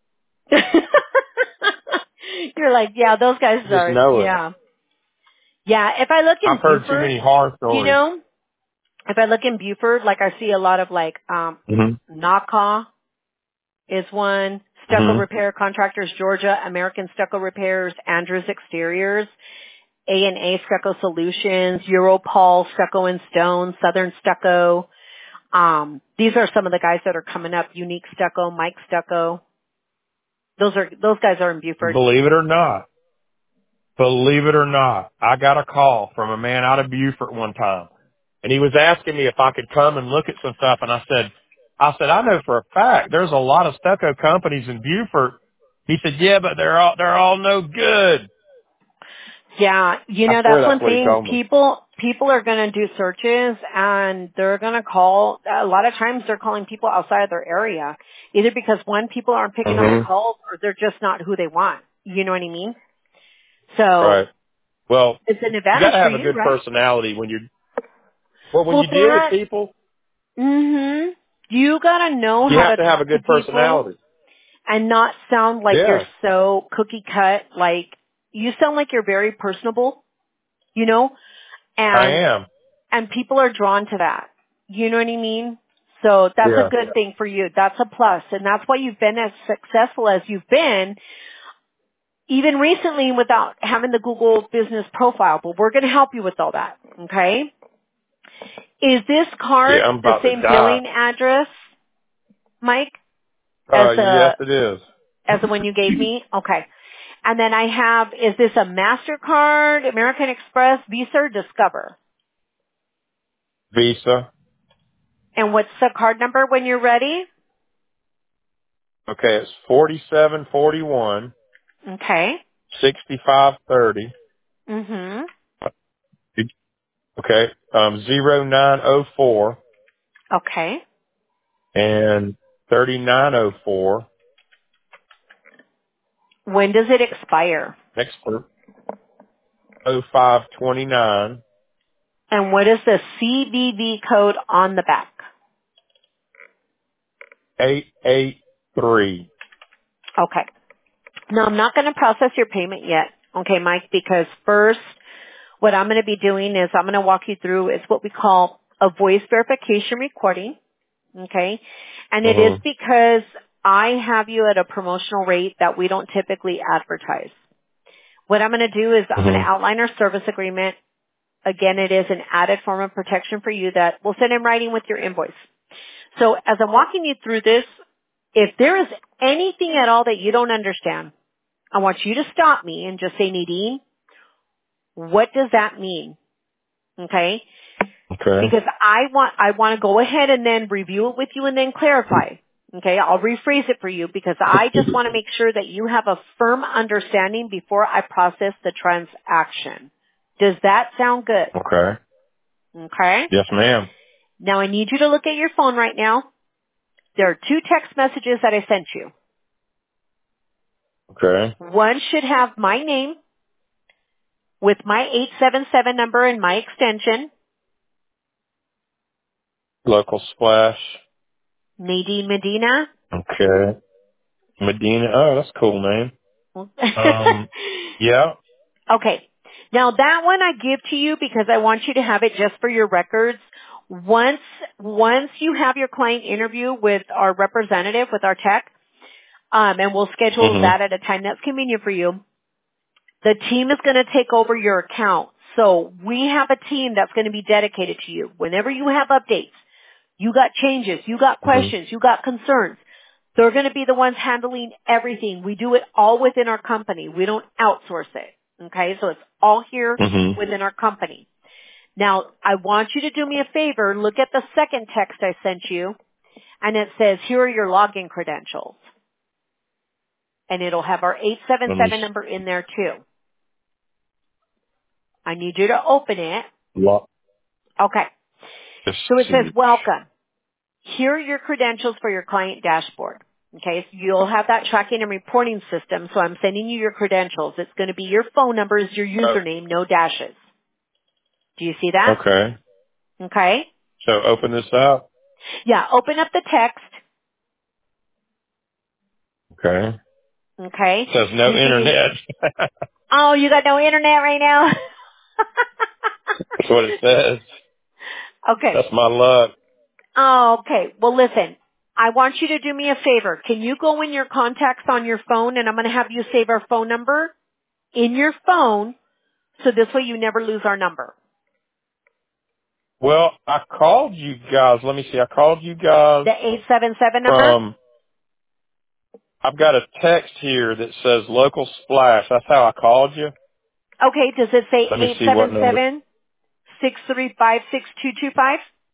You're like, yeah, those guys Just are, know it. yeah. Yeah, if I look I've in heard too Buford, many horror you stories. know, if I look in Buford, like I see a lot of like, um, hmm Naka is one, Stucco hmm Repair Contractors Georgia, American Stucco Repairs, Andrews Exteriors, A and A Stucco Solutions, Europol Stucco and Stone, Southern Stucco. Um, these are some of the guys that are coming up. Unique Stucco, Mike Stucco. Those are, those guys are in Buford. Believe it or not, believe it or not, I got a call from a man out of Beaufort one time. And he was asking me if I could come and look at some stuff, and I said, I said, I know for a fact there's a lot of stucco companies in Beaufort. He said, yeah, but they're all they're all no good. Yeah, you I know, swear that's that's one what he thing. told me. People, people are going to do searches and they're going to call, a lot of times they're calling people outside of their area, either because one, people aren't picking up the hmm calls or they're just not who they want. You know what I mean? So Right. Well, it's an you got advantage to for have a you, good right? personality when you're well when Well, you deal with that, people. mhm. You got to know You how have to to have a talk to good people personality. and not sound like you're Yeah, so cookie cut, like you sound like you're very personable, you know, I and am. and people are drawn to that. You know what I mean? So that's a Yeah. good thing for you. That's a plus. And that's why you've been as successful as you've been, even recently without having the Google business profile. But we're going to help you with all that. Okay? Is this card Yeah, I'm the about to same die. billing address, Mike, as Uh, yes, the, it is. as the one you gave me? Okay. And then I have, is this a MasterCard, American Express, Visa, or Discover? Visa. And what's the card number when you're ready? Okay, it's forty-seven forty-one Okay. sixty-five thirty. Mhm. Okay, um, zero nine oh four Okay. and thirty-nine oh four. When does it expire? Next for oh five twenty-nine And what is the C V V code on the back? eight eight three. Okay. Now I'm not going to process your payment yet, okay, Mike, because first what I'm going to be doing is I'm going to walk you through it's what we call a voice verification recording, okay? And it is Mhm. because I have you at a promotional rate that we don't typically advertise. What I'm going to do is I'm going to Mhm. outline our service agreement. Again, it is an added form of protection for you that we'll send in writing with your invoice. So as I'm walking you through this, if there is anything at all that you don't understand, I want you to stop me and just say, Nadine, what does that mean? Okay? Okay. Because I want, I want to go ahead and then review it with you and then clarify. Okay? I'll rephrase it for you because I just want to make sure that you have a firm understanding before I process the transaction. Does that sound good? Okay. Okay? Yes, ma'am. Now I need you to look at your phone right now. There are two text messages that I sent you. Okay. One should have my name with my eight seven seven number and my extension, Local splash. Nadine Medina. Okay. Medina. Oh, that's a cool name. Um. Yeah. Okay. Now that one I give to you because I want you to have it just for your records. Once, once you have your client interview with our representative, with our tech, um, and we'll schedule Mhm. that at a time that's convenient for you, the team is going to take over your account. So we have a team that's going to be dedicated to you. Whenever you have updates, you got changes, you got Mhm. questions, you got concerns, they're going to be the ones handling everything. We do it all within our company. We don't outsource it. Okay? So it's all here Mhm. within our company. Now, I want you to do me a favor. Look at the second text I sent you, and it says, here are your login credentials. And it'll have our Let me eight seven seven number in there too. I need you to open it. lo- Okay. just So it says, see. welcome. Here are your credentials for your client dashboard. Okay, so you'll have that tracking and reporting system, so I'm sending you your credentials. It's going to be your phone number is your Oh, username, no dashes. Do you see that? okay. Okay. So open this up. Yeah, open up the text. Okay. Okay. Says no You see, internet. oh, you got no internet right now? That's what it says. Okay. That's my luck. Oh, okay. Well, listen, I want you to do me a favor. Can you go in your contacts on your phone, and I'm going to have you save our phone number in your phone, so this way you never lose our number. Well, I called you guys. Let me see. I called you guys The eight seven seven number? from, I've got a text here that says local splash. That's how I called you. Okay, does it say Let me eight see what seven number. seven six three five six two two five?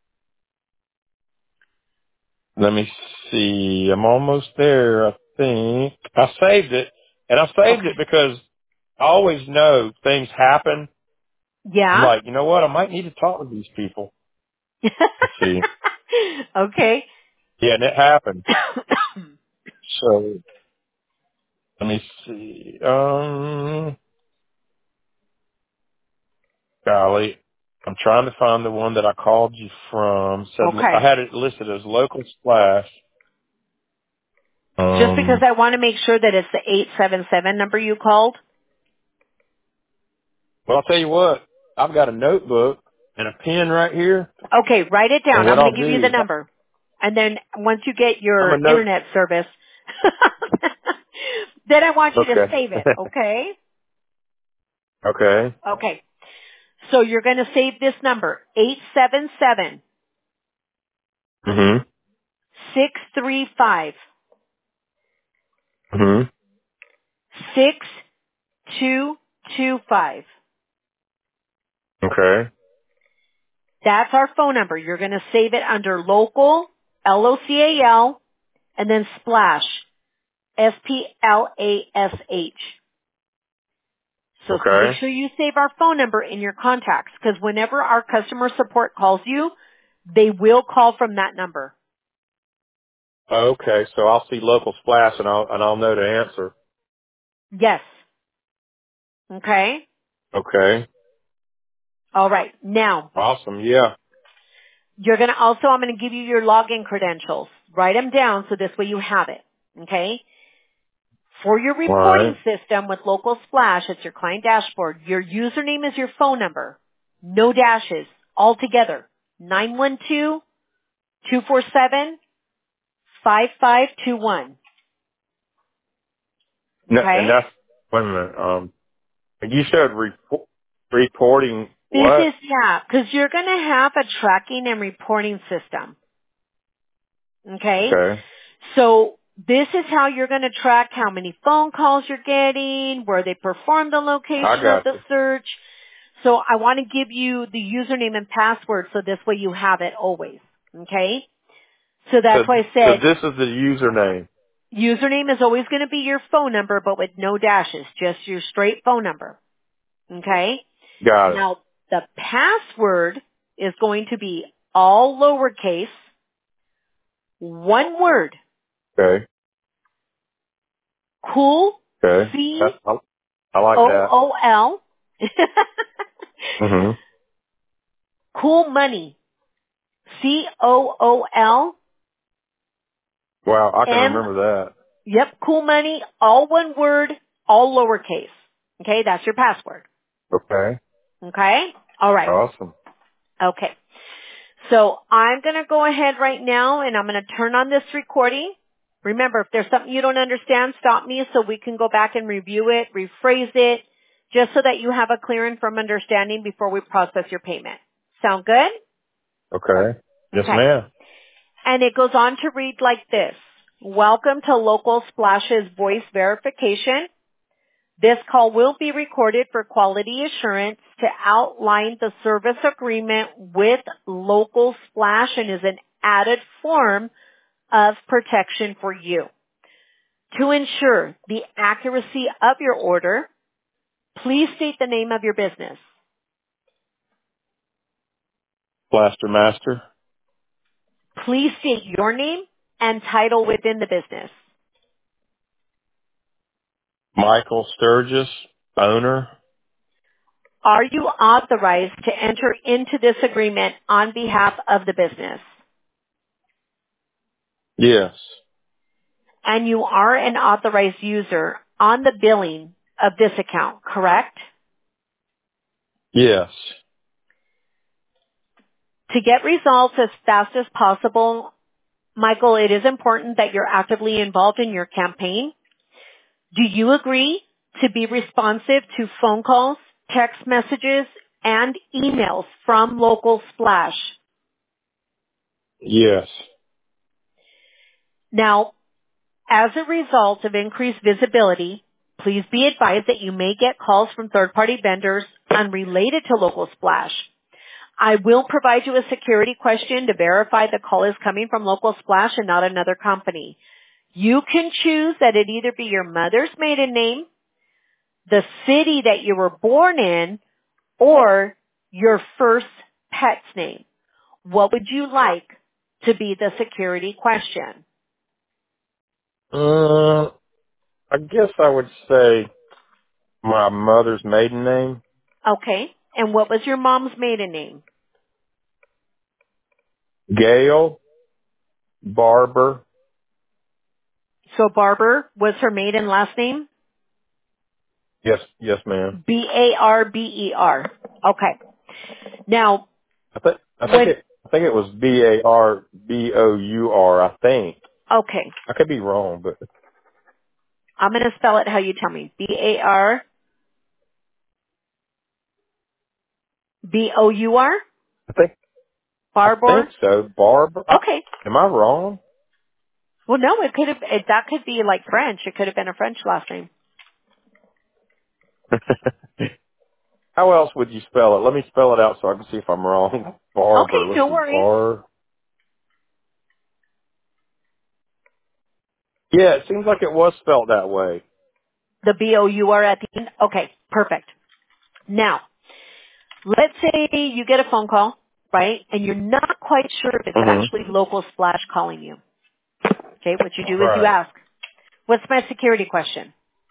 Let me see. I'm almost there, I think. I saved it. And I saved it Okay. because I always know things happen. I'm Yeah? like, you know what? I might need to talk with these people. Let's see. Okay. Yeah, and it happened. So let me see. Um, golly, I'm trying to find the one that I called you from. Said I Okay. had it listed as local splash. Just because Um, I want to make sure that it's the eight seven seven number you called. well, I'll tell you what. I've got a notebook and a pen right here, Okay, write it and down. I'm what going I'll to give you the do is number. And then once you get I'm a your note. internet service, then I want you to Okay. save it, okay? okay. Okay. So you're going to save this number, eight seven seven Mhm. six three five Mhm. six two two five. Okay. That's our phone number. You're going to save it under local, L O C A L, and then splash, S P L A S H. So make Okay. sure you save our phone number in your contacts, because whenever our customer support calls you, they will call from that number. Okay. So I'll see local splash and I'll and I'll know to answer. Yes. Okay? Okay. All right. Now, Awesome. Yeah. you're going to also, I'm going to give you your login credentials. Write them down so this way you have it. Okay? For your All reporting right. system with Local Splash, it's your client dashboard. Your username is your phone number. No dashes. All together. nine one two, two four seven, five five two one. No, and Okay? that's wait a minute. Um, you said report, reporting This is, what? yeah, because you're going to have a tracking and reporting system. Okay? Okay. So this is how you're going to track how many phone calls you're getting, where they perform the I location of got the you. search. So I want to give you the username and password so this way you have it always. Okay? So So that's why I so said this is the username. username is always going to be your phone number but with no dashes, just your straight phone number. Okay? Got it. Now the password is going to be all lowercase, one word, Okay. cool, Okay. C That, I, I like O that. O L. hmm Cool money. C O O L Wow, I can M. remember that. Yep, cool money. All one word, all lowercase. Okay, that's your password. Okay. Okay? All right. Awesome. Okay. So I'm going to go ahead right now and I'm going to turn on this recording. Remember, if there's something you don't understand, stop me so we can go back and review it, rephrase it, just so that you have a clear and firm understanding before we process your payment. Sound good? Okay. Yes, Okay. ma'am. And it goes on to read like this. Welcome to Local Splash's voice verification. This call will be recorded for quality assurance to outline the service agreement with Local Splash and is an added form of protection for you. To ensure the accuracy of your order, please state the name of your business. Blaster Master. Please state your name and title within the business. Michael Sturgis, owner. Are you authorized to enter into this agreement on behalf of the business? Yes. And you are an authorized user on the billing of this account, correct? Yes. To get results as fast as possible, Michael, it is important that you're actively involved in your campaign. Do you agree to be responsive to phone calls, text messages, and emails from Local Splash? Yes. Now, as a result of increased visibility, please be advised that you may get calls from third-party vendors unrelated to Local Splash. I will provide you a security question to verify the call is coming from Local Splash and not another company. You can choose that it either be your mother's maiden name, the city that you were born in, or your first pet's name. What would you like to be the security question? Uh, I guess I would say my mother's maiden name. Okay. And what was your mom's maiden name? Gail Barber. So Barber was her maiden last name? Yes. Yes, ma'am. B A R B E R. Okay. Now, I think I think when, it I think it was B A R B O U R. I think okay, I could be wrong, but I'm going to spell it how you tell me. B A R B O U R? I think I think Barber? so. Barber. I, Okay. am I wrong? Well, no, it could have, it, that could be like French. It could have been a French last name. How else would you spell it? Let me spell it out so I can see if I'm wrong. Okay, Barber. Let's no see. worries. Bar. Yeah, it seems like it was spelled that way. The B O U R at the end? Okay, perfect. Now, let's say you get a phone call, right, and you're not quite sure if it's Mhm. actually Local Splash calling you. Okay, what you do is you Right. ask, what's my security question?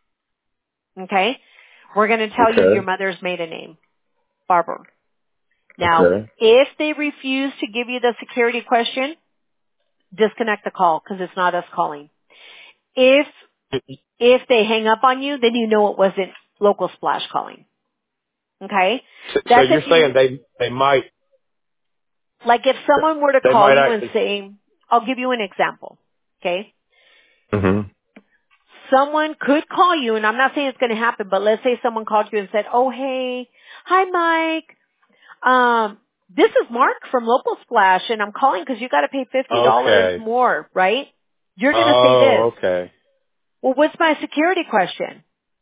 Okay? We're going to tell you your Okay. mother's maiden name, Barbara. Now, Okay. if they refuse to give you the security question, disconnect the call because it's not us calling. If if they hang up on you, then you know it wasn't Local Splash calling. Okay? So, so That's you're if you, saying they they might like if someone were to they call might you and actually. say, I'll give you an example. Okay? Mhm. Someone could call you, and I'm not saying it's going to happen, but let's say someone called you and said, oh, hey, hi, Mike. Um, this is Mark from Local Splash, and I'm calling because you got to pay fifty dollars Okay. more, right? You're going to say this. Oh, okay. Well, what's my security question?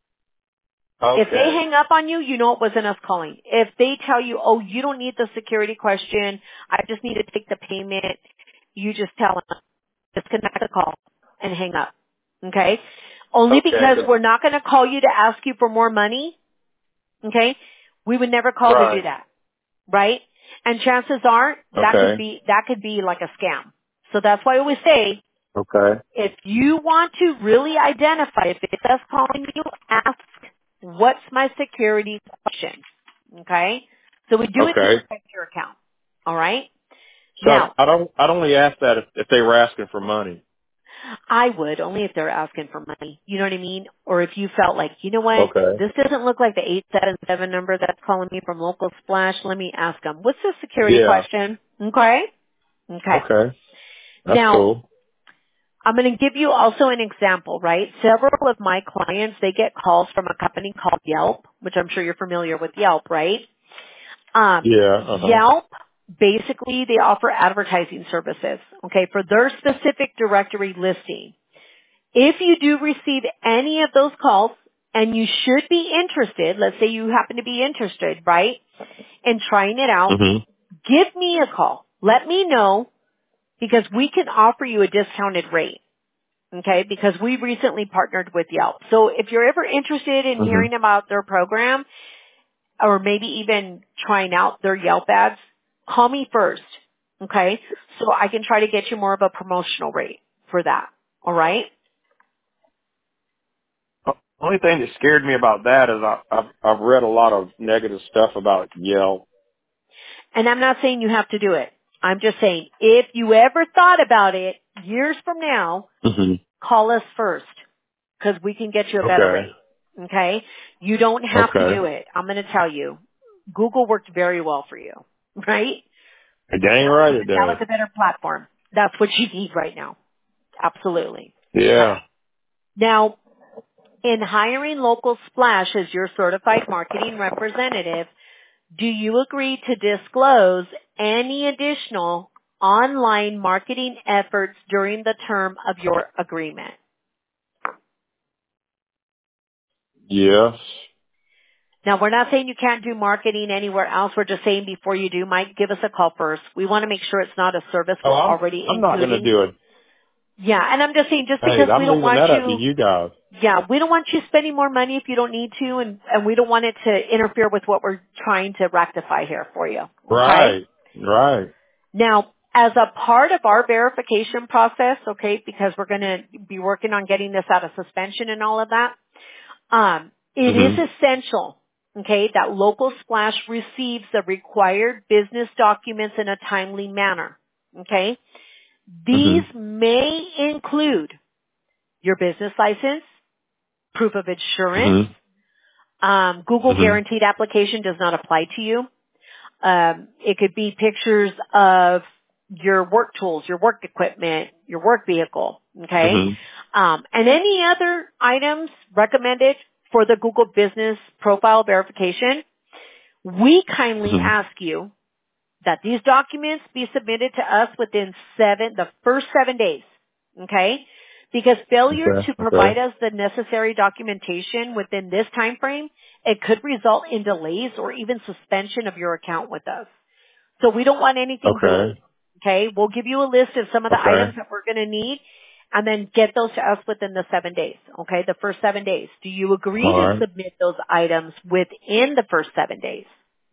If they Okay. hang up on you, you know it wasn't us calling. If they tell you, oh, you don't need the security question, I just need to take the payment, you just tell them, disconnect the call and hang up. Okay? Only because Okay. we're not going to call you to ask you for more money. Okay? We would never call to do Right. that. Right? And chances are that could Okay. be, that could be like a scam. So that's why I always say, Okay. if you want to really identify if it's us calling you, ask, what's my security question? Okay? So we do it to Okay. protect your account. All right? So Now, I don't I'd only ask that if, if they were asking for money. I would, only if they're asking for money. You know what I mean? Or if you felt like, you know what, Okay. this doesn't look like the eight seven seven number that's calling me from Local Splash. Let me ask them, what's the security Yeah. question? Okay? Okay. Okay. That's Now, cool. I'm going to give you also an example, right? Several of my clients, they get calls from a company called Yelp, which I'm sure you're familiar with Yelp, right? Um, Yeah. Uh huh. Yelp, basically, they offer advertising services, okay, for their specific directory listing. If you do receive any of those calls, and you should be interested, let's say you happen to be interested, right, in trying it out, Mhm. give me a call. Let me know because we can offer you a discounted rate. Okay, because we recently partnered with Yelp. So if you're ever interested in Mhm. hearing about their program or maybe even trying out their Yelp ads, call me first. Okay, so I can try to get you more of a promotional rate for that. All right? The only thing that scared me about that is I, I've I've read a lot of negative stuff about Yelp. And I'm not saying you have to do it. I'm just saying if you ever thought about it years from now, Mhm. call us first because we can get you a better Okay. rate. Okay? You don't have to Okay. do it. I'm going to tell you. Google worked very well for you, right? Dang right it Now does. it's a better platform. That's what you need right now. Absolutely. Okay. Yeah. Now, in hiring Local Splash as your certified marketing representative, do you agree to disclose any additional online marketing efforts during the term of your agreement? Yes. Now, we're not saying you can't do marketing anywhere else. We're just saying before you do, Mike, give us a call first. We want to make sure it's not a service Oh, we're I'm already I'm not gonna including. do it. Yeah, and I'm just saying just Hey, because we I'm don't leaving want that up to you, you guys. yeah, we don't want you spending more money if you don't need to, and, and we don't want it to interfere with what we're trying to rectify here for you. Okay? Right. Right. Now, as a part of our verification process, okay, because we're going to be working on getting this out of suspension and all of that, um, it is Mhm. essential, okay, that Local Splash receives the required business documents in a timely manner, okay? These Mhm. may include your business license, proof of insurance, Mhm. um, Google Mhm. guaranteed application does not apply to you. Um, it could be pictures of your work tools, your work equipment, your work vehicle, okay? Mhm. Um, and any other items recommended for the Google Business Profile verification, we kindly Mhm. ask you that these documents be submitted to us within seven, the first seven days, okay? Because failure Okay. to provide Okay. us the necessary documentation within this time frame it could result in delays or even suspension of your account with us. So we don't want anything delayed. Okay. Okay? We'll give you a list of some of the items Okay. that we're going to need and then get those to us within the seven days. Okay? The first seven days. Do you agree All to right. submit those items within the first seven days?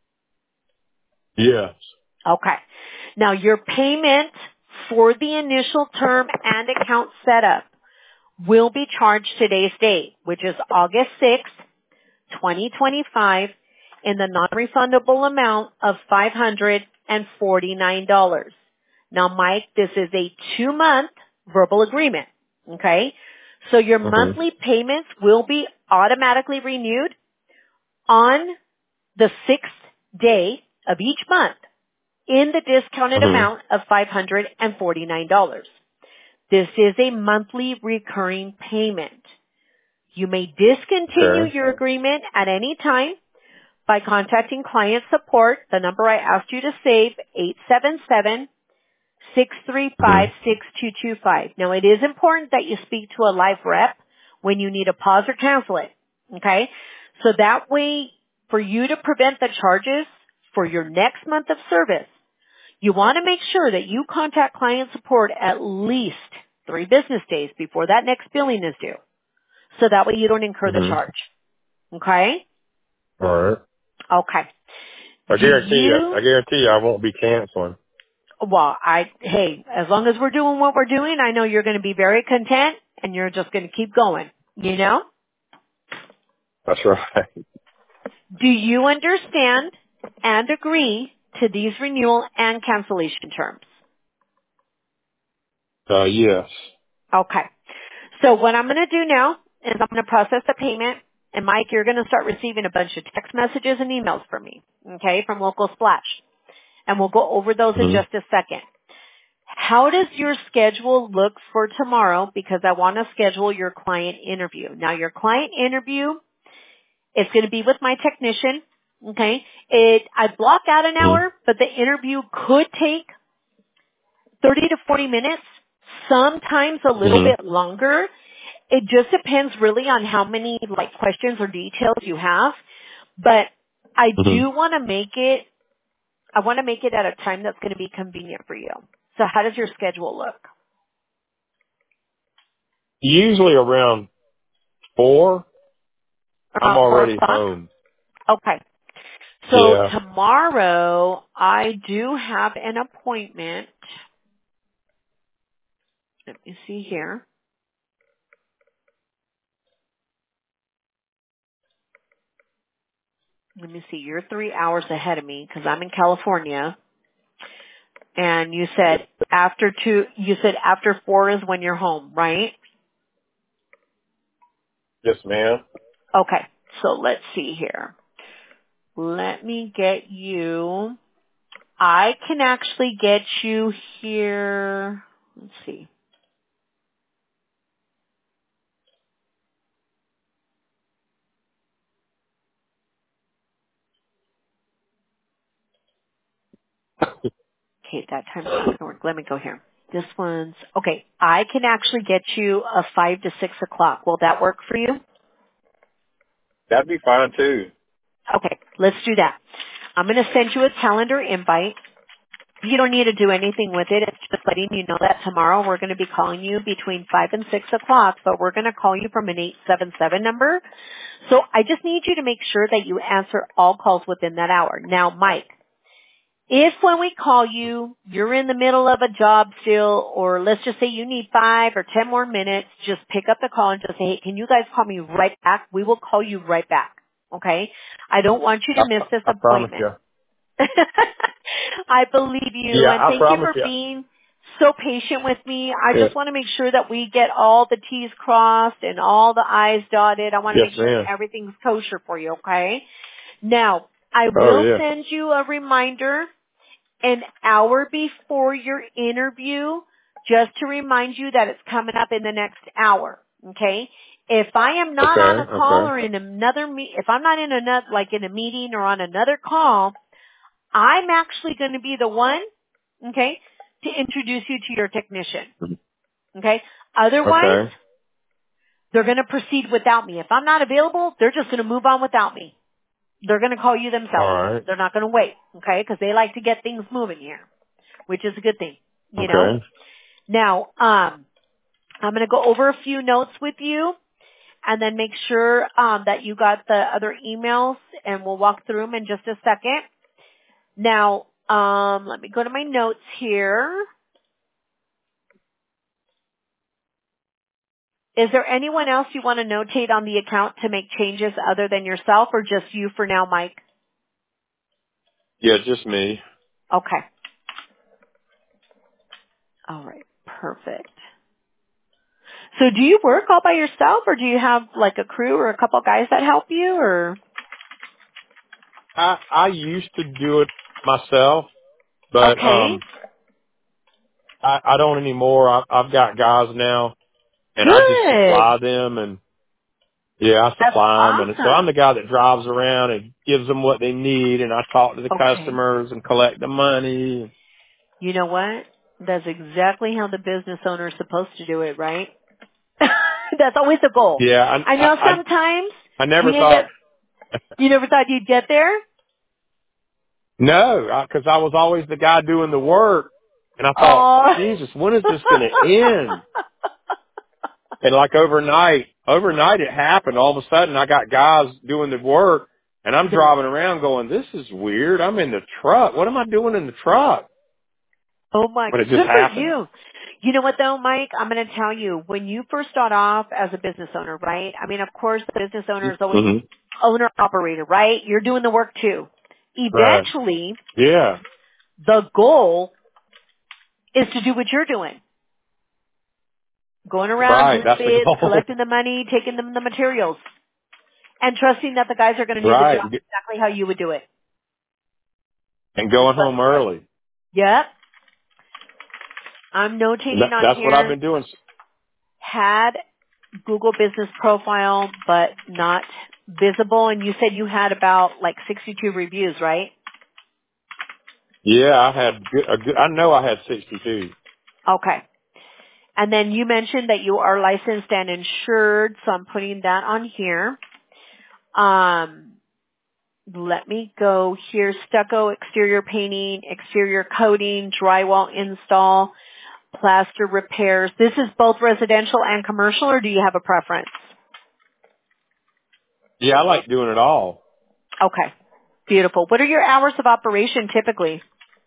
Yes. Okay. Now your payment for the initial term and account setup will be charged today's date, which is August sixth, twenty twenty-five, in the non-refundable amount of five hundred forty-nine dollars. Now, Mike, this is a two-month verbal agreement, okay? So your Mhm. monthly payments will be automatically renewed on the sixth day of each month in the discounted Mhm. amount of five hundred forty-nine dollars. This is a monthly recurring payment. You may discontinue Okay. your agreement at any time by contacting client support, the number I asked you to save, eight seven seven, six three five, Mhm. six two two five. Now it is important that you speak to a live rep when you need to pause or cancel it. Okay? So that way, for you to prevent the charges for your next month of service, you want to make sure that you contact client support at least three business days before that next billing is due. So that way you don't incur the Mhm. charge. Okay? All right. Okay. I Do guarantee you. you, I guarantee you, I won't be canceling. well, I, hey, as long as we're doing what we're doing, I know you're going to be very content and you're just going to keep going. You know? That's right. Do you understand and agree to these renewal and cancellation terms? Uh, yes. Okay. So what I'm going to do now is I'm going to process the payment. And Mike, you're going to start receiving a bunch of text messages and emails from me, okay, from Local Splash. And we'll go over those in Mhm. just a second. How does your schedule look for tomorrow? Because I want to schedule your client interview. Now your client interview is going to be with my technician, okay? It, I block out an Mhm. hour, but the interview could take thirty to forty minutes, sometimes a little Mhm. bit longer. It just depends really on how many like questions or details you have. But I Mhm. do want to make it, I want to make it at a time that's going to be convenient for you. So how does your schedule look? Usually around four, I'm Around four already o'clock? home. Okay. So Yeah. tomorrow I do have an appointment. Let me see here. Let me see. You're three hours ahead of me because I'm in California. And you said after two, you said after four is when you're home, right? Yes, ma'am. Okay. So let's see here. Let me get you, I can actually get you here. Let's see. Okay, that time's not going to work. Let me go here. This one's, okay, I can actually get you a five to six o'clock. Will that work for you? That'd be fine too. Okay, let's do that. I'm going to send you a calendar invite. You don't need to do anything with it. It's just letting you know that tomorrow we're going to be calling you between five and six o'clock, but we're going to call you from an eight seven seven number. So I just need you to make sure that you answer all calls within that hour. Now, Mike, if when we call you, you're in the middle of a job still, or let's just say you need five or ten more minutes, just pick up the call and just say, hey, can you guys call me right back? We will call you right back. Okay? I don't want you I, to miss this I promise appointment. you. I believe you, Yeah, and I thank you promise for you. being so patient with me. I Yeah. just want to make sure that we get all the T's crossed and all the I's dotted. I want to Yes, make sure ma'am. everything's kosher for you, okay? Now, I Oh will yeah. send you a reminder an hour before your interview just to remind you that it's coming up in the next hour, okay? If I am not on a Okay. call Okay. or in another me- if I'm not in another like in a meeting or on another call, I'm actually going to be the one, okay, to introduce you to your technician, okay? Otherwise, Okay. they're going to proceed without me. If I'm not available, they're just going to move on without me, They're going to call you All themselves. right. They're not going to wait, okay? Because they like to get things moving here, which is a good thing, you know? Okay. Now, um, I'm going to go over a few notes with you and then make sure um, that you got the other emails, and we'll walk through them in just a second. Now, um, let me go to my notes here. Is there anyone else you want to notate on the account to make changes other than yourself, or just you for now, Mike? Yeah, just me. Okay. All right. Perfect. So do you work all by yourself, or do you have like a crew or a couple guys that help you, or? I I used to do it myself, but Okay. um, I I don't anymore. I, I've got guys now, and I just Good. supply them, and yeah, I That's supply them, and so I'm awesome. the guy that drives around and gives them what they need, and I talk to the Okay. customers and collect the money. You know what? That's exactly how the business owner is supposed to do it, right? That's always the goal. Yeah, I I I know I, sometimes I never we end thought. up, you never thought you'd get there? No, because I was always the guy doing the work, and I thought, Oh. Jesus, when is this going to end? And like overnight, overnight it happened. All of a sudden, I got guys doing the work, and I'm Nice. driving around going, "This is weird. I'm in the truck. What am I doing in the truck?" Oh my, But it just good for happened. you. You know what though, Mike? I'm going to tell you, when you first start off as a business owner, right? I mean, of course, the business owner is always hmm owner operator, right? You're doing the work too. Right. Eventually, Yeah. the goal is to do what you're doing. Going around, Right. doing the That's the bids, goal. collecting the money, taking them the materials, and trusting that the guys are going to do the Right. job exactly how you would do it. And going But, home early. yep, I'm notating That, on that's what I've here, been doing. had Google business profile, but not visible. And you said you had about like sixty-two reviews, right? Yeah, I had good, a good. I know I had sixty-two. Okay. And then you mentioned that you are licensed and insured, so I'm putting that on here. Um, let me go here. Stucco, exterior painting, exterior coating, drywall install, plaster repairs. This is both residential and commercial, or do you have a preference? Yeah, I like doing it all. Okay. Beautiful. What are your hours of operation typically?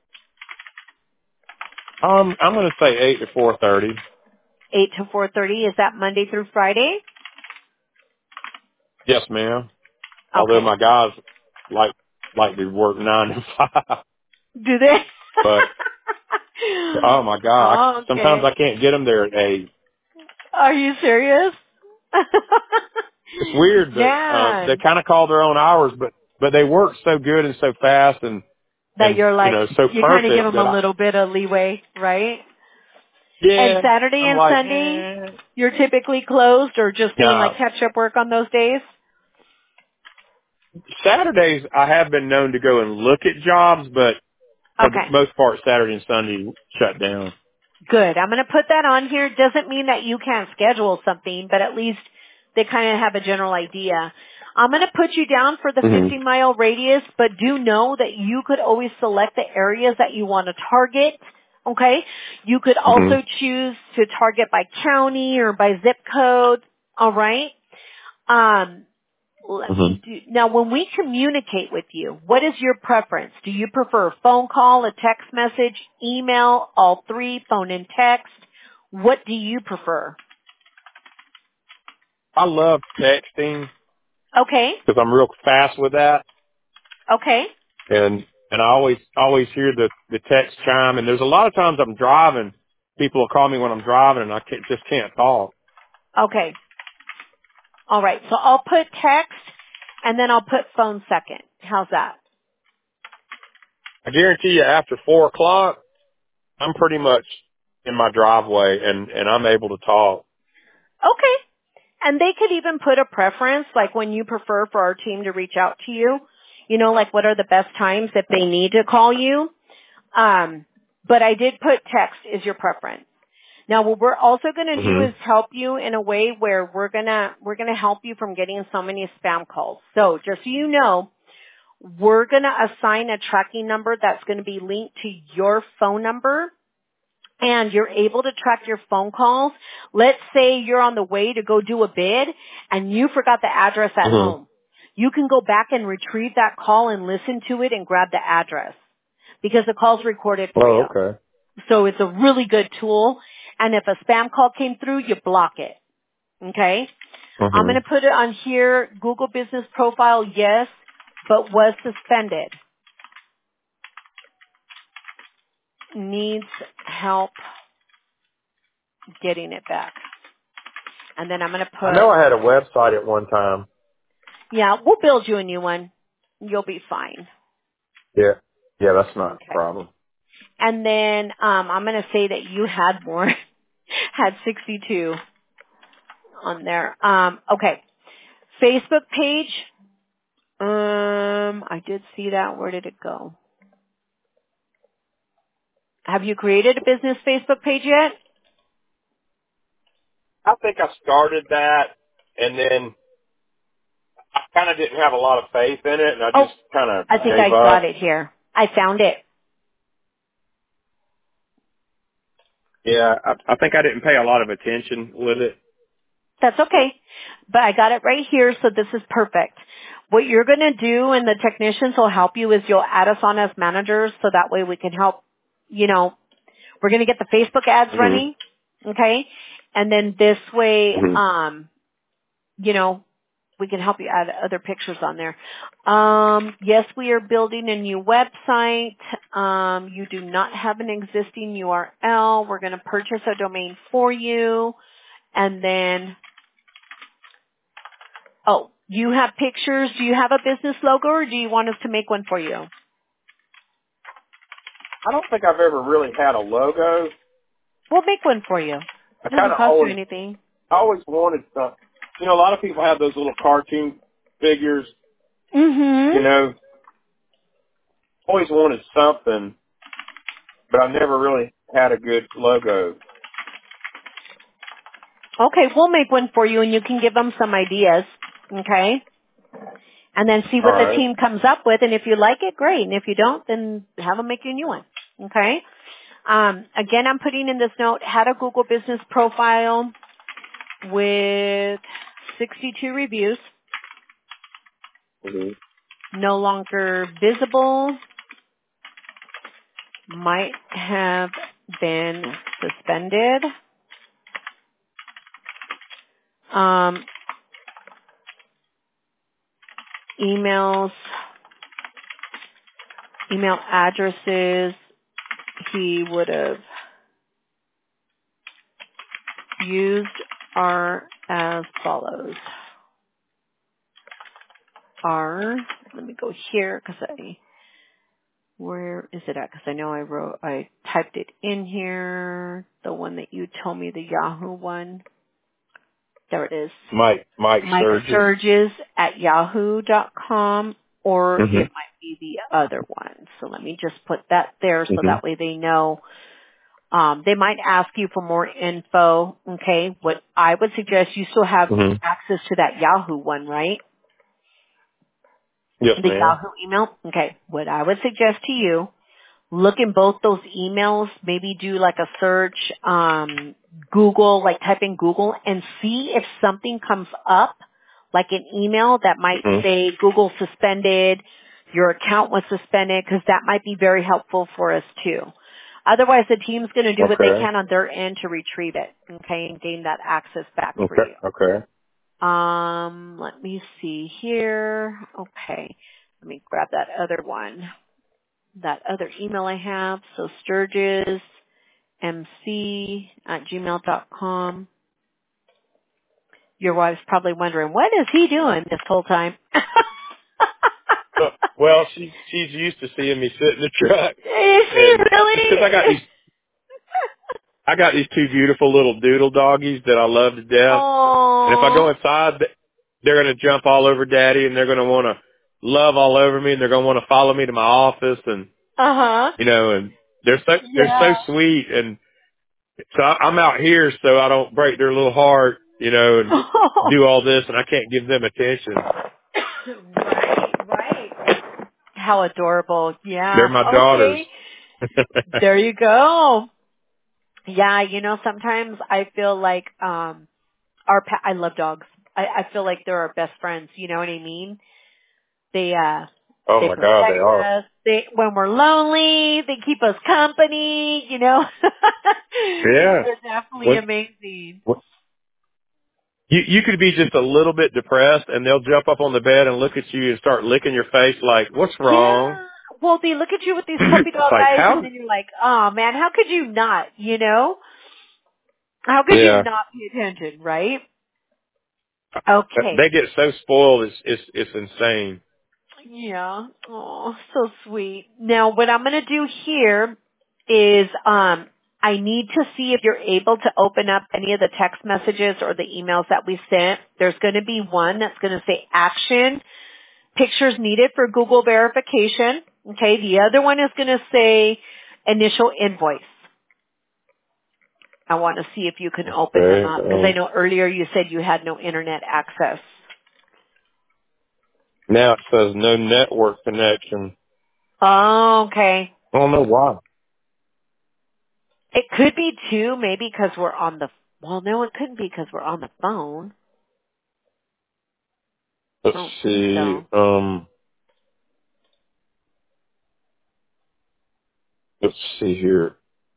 Um, I'm going to say eight to four thirty. eight to four thirty. Is that Monday through Friday? Yes, ma'am. Although Okay. my guys like like to work nine to five, Do they? but oh my god, I, Oh, sometimes okay. I can't get them there at eight. Are you serious? It's weird that uh, they Man, kind of call their own hours, but but they work so good and so fast and that and you're you like, know so you kind of give perfect them a that I little bit of leeway, right? And yeah Saturday I'm and like Sunday, eh. you're typically closed or just doing like Nah, catch-up work on those days? Saturdays I have been known to go and look at jobs, but for the Okay. most part Saturday and Sunday shut down. Good. I'm going to put that on here. Doesn't mean that you can't schedule something, but at least they kind of have a general idea. I'm going to put you down for the hmm fifty mile radius, but do know that you could always select the areas that you want to target. Okay? You could hmm also choose to target by county or by zip code. All right? Um, let hmm me do, now when we communicate with you, what is your preference? Do you prefer a phone call, a text message, email, all three, phone and text? What do you prefer? I love texting Okay, because I'm real fast with that. okay, and and I always always hear the the text chime. And there's a lot of times I'm driving, people will call me when I'm driving, and I can't, just can't talk. okay. All right, so I'll put text and then I'll put phone second. How's that? I guarantee you, after four o'clock, I'm pretty much in my driveway, and and I'm able to talk. Okay. And they could even put a preference, like when you prefer for our team to reach out to you. You know, like what are the best times if they need to call you. Um, but I did put text is your preference. Now, what we're also going to do hmm is help you in a way where we're going to we're going to help you from getting so many spam calls. So, just so you know, we're going to assign a tracking number that's going to be linked to your phone number, and you're able to track your phone calls. Let's say you're on the way to go do a bid and you forgot the address at Mm-hmm. home. You can go back and retrieve that call and listen to it and grab the address because the call's recorded for Oh, you. okay. So it's a really good tool. And if a spam call came through, you block it. Okay? I'm going Mm-hmm. to put it on here. Google Business Profile, yes, but was suspended. Needs help getting it back. And then I'm going to I know put, I had a website at one time. yeah, we'll build you a new one. You'll be fine. Yeah. Yeah, that's not a Okay. problem. And then um, I'm going to say that you had more, had sixty-two on there. Um, okay. Facebook page. Um, I did see that. Where did it go? Have you created a business Facebook page yet? I think I started that, and then I kind of didn't have a lot of faith in it, and I Oh, just kind of I think gave I got up. it here. I found it. Yeah, I, I think I didn't pay a lot of attention with it. That's okay. But I got it right here, so this is perfect. What you're going to do, and the technicians will help you, is you'll add us on as managers so that way we can help, you know, we're going to get the Facebook ads Mm-hmm. running, okay? And then this way, Mm-hmm. um, you know, we can help you add other pictures on there. Um, yes, we are building a new website. Um, you do not have an existing U R L. We're going to purchase a domain for you. And then, oh, you have pictures. Do you have a business logo, or do you want us to make one for you? I don't think I've ever really had a logo. We'll make one for you. I It kind doesn't of cost you always, anything. I always wanted some. You know, a lot of people have those little cartoon figures. You Mm-hmm. know, always wanted something, but I never really had a good logo. Okay, we'll make one for you, and you can give them some ideas, okay? And then see All what the right. team comes up with, and if you like it, great. And if you don't, then have them make you a new one, okay? Um, again, I'm putting in this note, had a Google business profile with sixty-two reviews, Mm-hmm. no longer visible, might have been suspended. Um, emails, email addresses, he would have used are as follows. Are, let me go here because I, where is it at? Because I know I wrote, I typed it in here. The one that you told me, the Yahoo one. There it is. Mike, Mike Mike Sturgis. Sturgis at yahoo dot com, or it Mm-hmm. might be the other one. So let me just put that there so Mm-hmm. that way they know. Um, they might ask you for more info. Okay. What I would suggest, you still have Mm-hmm. access to that Yahoo one, right? Yes, The ma'am. Yahoo email. Okay. What I would suggest to you, look in both those emails, maybe do like a search, um, Google, like type in Google and see if something comes up, like an email that might Mm-hmm. say Google suspended, your account was suspended, because that might be very helpful for us too. Otherwise, the team's going to do what they Okay. can on their end to retrieve it, okay, and gain that access back for Okay. you. Okay. Um, let me see here. Okay. Let me grab that other one. That other email I have. So Sturgis, M C at gmail dot com. Your wife's probably wondering, what is he doing this whole time? Uh, well, she's she's used to seeing me sit in the truck, Is she and just because I got really? these I got these two beautiful little doodle doggies that I love to death, and if I go Oh. inside, th- they're gonna jump all over Daddy, and they're gonna want to love all over me, and they're gonna want to follow me to my office, and Uh-huh. you know, and they're so they're so Yeah. sweet, and so I, I'm out here so I don't break their little heart, you know, and do all this, and I can't give them attention. Right, right. How adorable. They're Yeah. my daughters. Okay. There you go. Yeah, you know, sometimes I feel like um our pa- I love dogs. I, I feel like they're our best friends, you know what I mean? They uh Oh they my God, they protect are. us. They when we're lonely, they keep us company, you know. Yeah. They're definitely What, amazing. what, you you could be just a little bit depressed, and they'll jump up on the bed and look at you and start licking your face, like, "What's wrong?" Yeah. Well, they look at you with these puppy It's dog like, eyes and how? then you're like, "Oh, man, how could you not, you know? How could you Yeah. not pay attention, right?" Okay. They get so spoiled. It's it's it's insane. Yeah. Oh, so sweet. Now, what I'm going to do here is um, I need to see if you're able to open up any of the text messages or the emails that we sent. There's going to be one that's going to say action, pictures needed for Google verification. Okay. The other one is going to say initial invoice. I want to see if you can open them Okay. up because I Um, know earlier you said you had no internet access. now it says no network connection. Oh, okay. I don't know why. It could be too, maybe because we're on the, well, no, it couldn't be because we're on the phone. I Let's don't think see. so. Um, let's see here.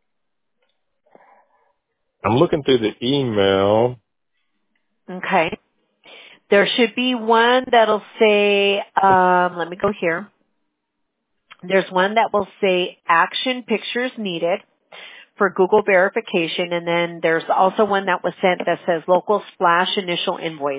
I'm looking through the email. Okay. There should be one that'll say, um, let me go here. There's one that will say action pictures needed for Google verification, and then there's also one that was sent that says local splash initial invoice.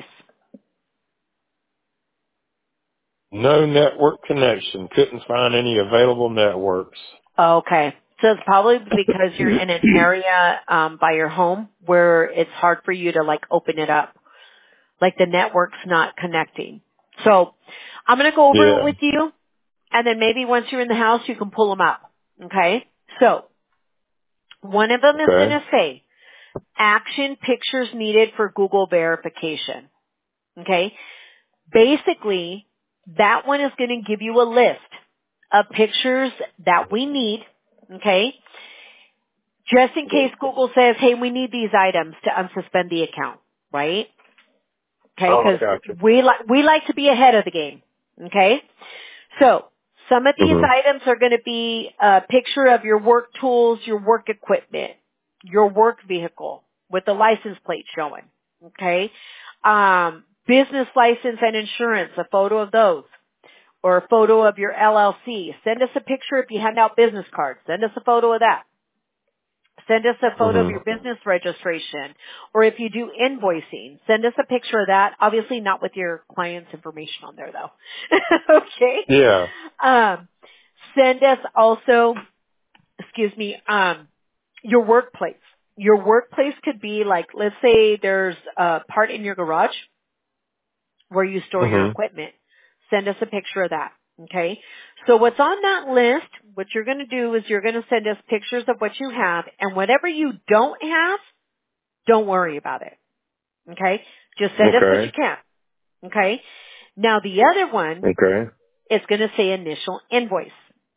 No network connection. Couldn't find any available networks. Okay. So it's probably because you're in an area um, by your home where it's hard for you to like open it up. Like the network's not connecting. So I'm going to go over it Yeah. with you, and then maybe once you're in the house, you can pull them up. Okay? So one of them is going Okay. to say action pictures needed for Google verification. Okay? Basically, that one is going to give you a list of pictures that we need. Okay? Just in case Google says, hey, we need these items to unsuspend the account. Right? Okay, Oh, because I got you. we like we like to be ahead of the game. Okay, so some of these Mhm. items are going to be a picture of your work tools, your work equipment, your work vehicle with the license plate showing. Okay, um, business license and insurance, a photo of those, or a photo of your L L C. Send us a picture if you hand out business cards. Send us a photo of that. Send us a photo of Mhm. your business registration. Or if you do invoicing, send us a picture of that. Obviously not with your client's information on there though. Okay? Yeah. Um, send us also, excuse me, um, your workplace. Your workplace could be like, let's say there's a part in your garage where you store your Mhm. equipment. Send us a picture of that. Okay? So what's on that list, what you're going to do is you're going to send us pictures of what you have, and whatever you don't have, don't worry about it. Okay? Just send us what you Okay. can. Okay? Now the other one Okay. is going to say initial invoice.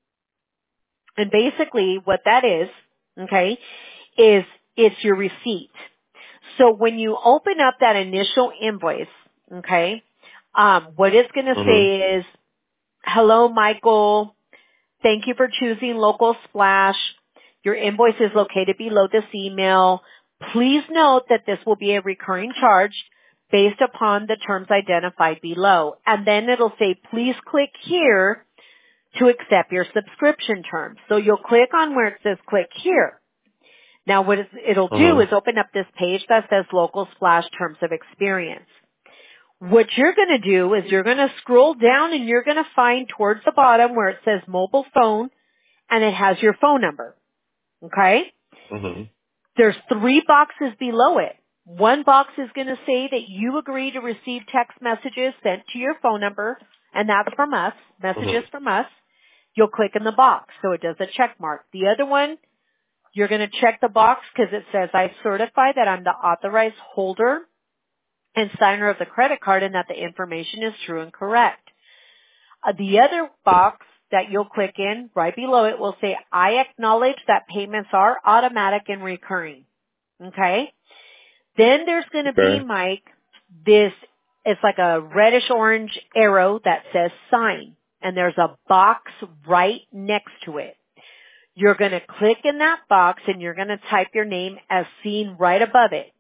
And basically what that is, okay, is it's your receipt. So when you open up that initial invoice, okay, um, what it's going to Mhm. say is, hello, Michael. Thank you for choosing Local Splash. Your invoice is located below this email. Please note that this will be a recurring charge based upon the terms identified below. And then it'll say, please click here to accept your subscription terms. So you'll click on where it says click here. Now what it'll do Mhm. is open up this page that says Local Splash Terms of Experience. What you're going to do is you're going to scroll down and you're going to find towards the bottom where it says mobile phone and it has your phone number. Okay? Mhm. There's three boxes below it. One box is going to say that you agree to receive text messages sent to your phone number, and that's from us, messages Mhm. from us. You'll click in the box, so it does a check mark. The other one, you're going to check the box because it says, I certify that I'm the authorized holder and signer of the credit card and that the information is true and correct. Uh, the other box that you'll click in, right below it will say, I acknowledge that payments are automatic and recurring. Okay? Then there's going to be, Okay. Mike, this, it's like a reddish orange arrow that says sign. And there's a box right next to it. You're going to click in that box and you're going to type your name as seen right above it.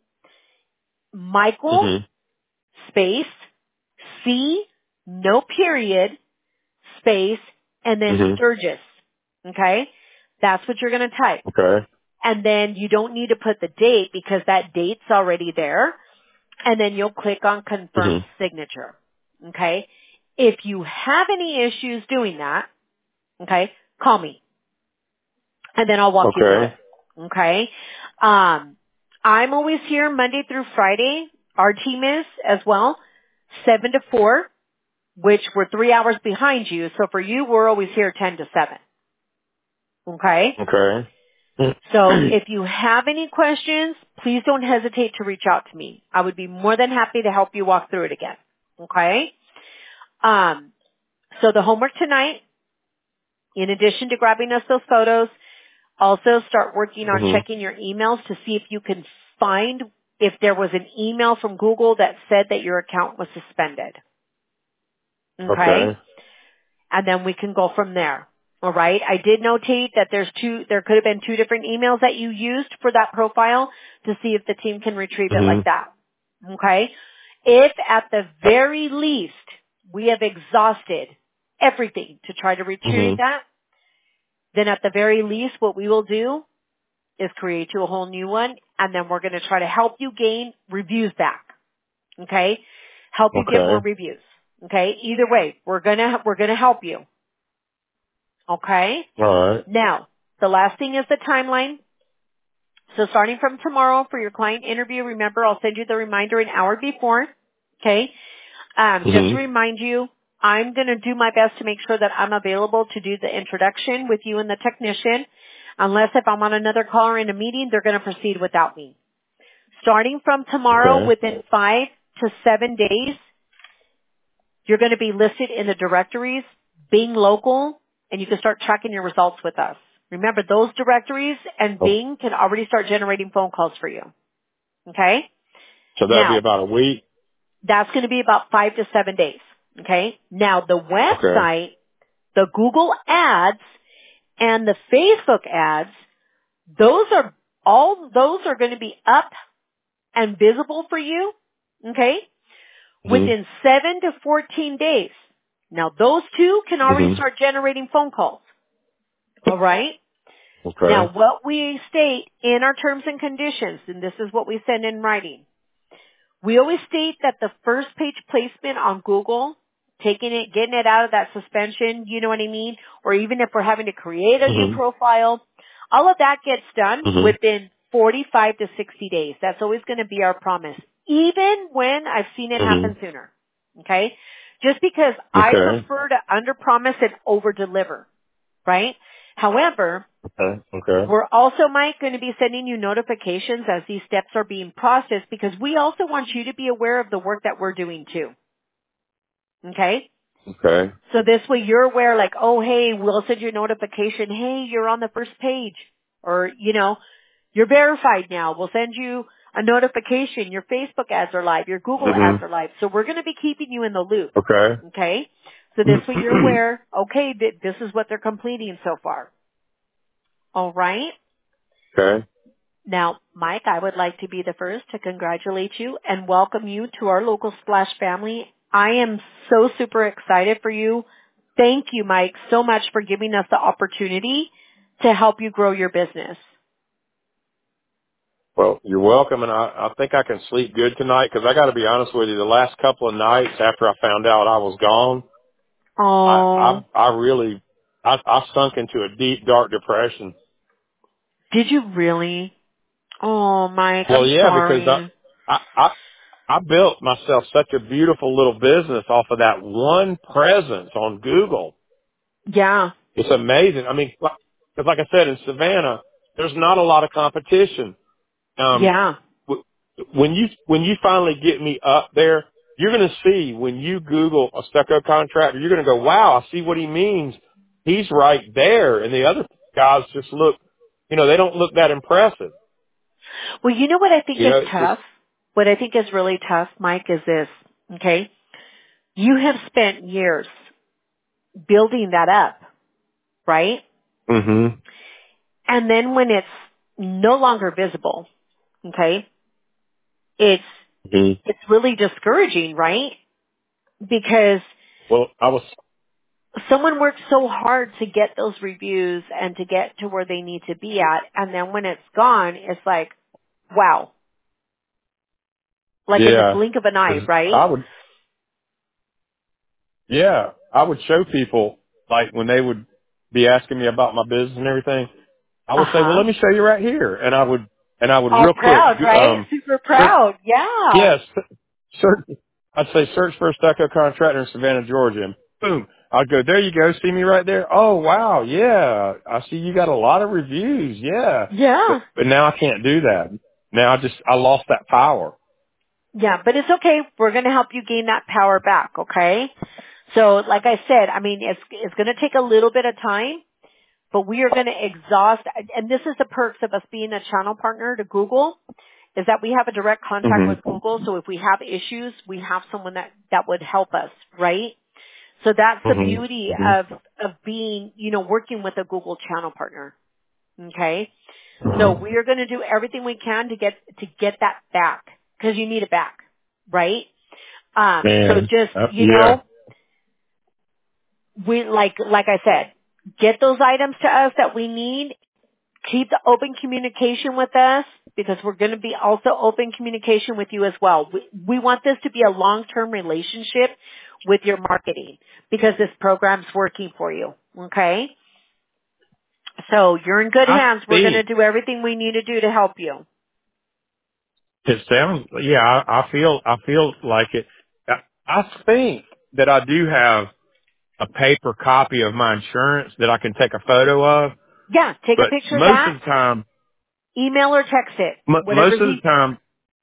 Michael, Mhm. space, C, no period, space, and then Mhm. Sturgis. Okay? That's what you're going to type. Okay. And then you don't need to put the date because that date's already there. And then you'll click on confirm Mhm. signature. Okay? If you have any issues doing that, okay, call me. And then I'll walk you through it. Okay. Okay? Um, I'm always here Monday through Friday. Our team is as well, seven to four, which we're three hours behind you. So for you, we're always here ten to seven. Okay? Okay. So if you have any questions, please don't hesitate to reach out to me. I would be more than happy to help you walk through it again. Okay? Um, so the homework tonight, in addition to grabbing us those photos, also start working on Mhm. checking your emails to see if you can find if there was an email from Google that said that your account was suspended. Okay? Okay. And then we can go from there. All right. I did notate that there's two, there could have been two different emails that you used for that profile to see if the team can retrieve it like Mhm. that. Okay. If at the very least we have exhausted everything to try to retrieve Mhm. that, then at the very least what we will do is create you a whole new one and then we're going to try to help you gain reviews back. Okay. Help you get more Okay. reviews. Okay. Either way, we're going to, we're going to help you. Okay. All right. Now, the last thing is the timeline. So starting from tomorrow for your client interview, remember I'll send you the reminder an hour before. Okay? Um, just to Mhm. remind you, I'm going to do my best to make sure that I'm available to do the introduction with you and the technician. Unless if I'm on another call or in a meeting, they're going to proceed without me. Starting from tomorrow, Okay. within five to seven days, you're going to be listed in the directories, Bing local, and you can start tracking your results with us. Remember, those directories and Oh, Bing can already start generating phone calls for you. Okay? so that'd be Now, about a week. that's going to be about five to seven days. Okay? Now, the Okay. website, the Google ads, and the Facebook ads, those are, all those are going to be up and visible for you. Okay? Mhm. Within seven to fourteen days. Now those two can already Mhm. start generating phone calls. Alright? Now Okay. what we state in our terms and conditions, and this is what we send in writing, we always state that the first page placement on Google, taking it, getting it out of that suspension, you know what I mean? Or even if we're having to create a new Mhm. profile, all of that gets done Mhm. within forty-five to sixty days. That's always going to be our promise. Even when I've seen it happen Mhm. sooner. Okay? Just because I Okay. prefer to under promise and over deliver. Right? However, Okay. Okay. we're also, Mike, going to be sending you notifications as these steps are being processed because we also want you to be aware of the work that we're doing too. Okay? Okay. So this way you're aware like, oh, hey, we'll send you a notification. Hey, you're on the first page. Or, you know, you're verified now. We'll send you a notification. Your Facebook ads are live. Your Google ads Mhm. are live. So we're going to be keeping you in the loop. Okay. Okay? So this way you're aware, okay, th- this is what they're completing so far. All right? Okay. Now, Mike, I would like to be the first to congratulate you and welcome you to our local Splash family. I am so super excited for you. Thank you, Mike, so much for giving us the opportunity to help you grow your business. Well, you're welcome, and I, I think I can sleep good tonight because I got to be honest with you. The last couple of nights after I found out I was gone, I I, Oh, I really I, I sunk into a deep, dark depression. did you really? Oh, Mike, Well, I'm yeah, because I sorry. I I, I built myself such a beautiful little business off of that one presence on Google. Yeah, It's amazing. I mean, like, 'cause like I said, in Savannah, there's not a lot of competition. Um, yeah, w- when you when you finally get me up there, you're going to see when you Google a stucco contractor, you're going to go, wow, I see what he means. he's right there, and the other guys just look, you know, they don't look that impressive. Well, you know what I think You is know, it's just, tough? What I think is really tough, Mike, is this, okay? You have spent years building that up, right? hmm And then when it's no longer visible, okay, it's, hmm it's really discouraging, right? Because well, I was, someone worked so hard to get those reviews and to get to where they need to be at, and then when it's gone, it's like, wow, like in the yeah, blink of an eye, 'cause right? I would, yeah, I would show people, like, when they would be asking me about my business and everything, I Uh would say, well, huh. let me show you right here. And I would, and I would All real quick, proud, right? um, Super search, proud. Yeah. yes, search, I'd say search for a stucco contractor in Savannah, Georgia. And boom, I'd go, there you go. See me right there. Oh, wow. Yeah. I see you got a lot of reviews. Yeah. But, Yeah. but now I can't do that. Now I just, I lost that power. Yeah, but it's okay. We're going to help you gain that power back, okay? So, like I said, I mean, it's, it's going to take a little bit of time, but we are going to exhaust, and this is the perks of us being a channel partner to Google, is that we have a direct contact hmm with Google, so if we have issues, we have someone that, that would help us, right? So that's the hmm beauty hmm of, of being, you know, working with a Google channel partner, okay? So hmm we are going to do everything we can to get, to get that back, because you need it back, right? Um, so Man. just, Uh, you yeah. know, we, like, like I said, get those items to us that we need. Keep the open communication with us because we're going to be also open communication with you as well. We, we want this to be a long-term relationship with your marketing because this program's working for you. Okay? So you're in good I hands. We're going to think do everything we need to do to help you. it sounds, yeah, I, I feel, I feel like it. I, I think that I do have a paper copy of my insurance that I can take a photo of. Yeah, take a But picture of most of that, the time, email or text it, m- most whatever's of the easy. time,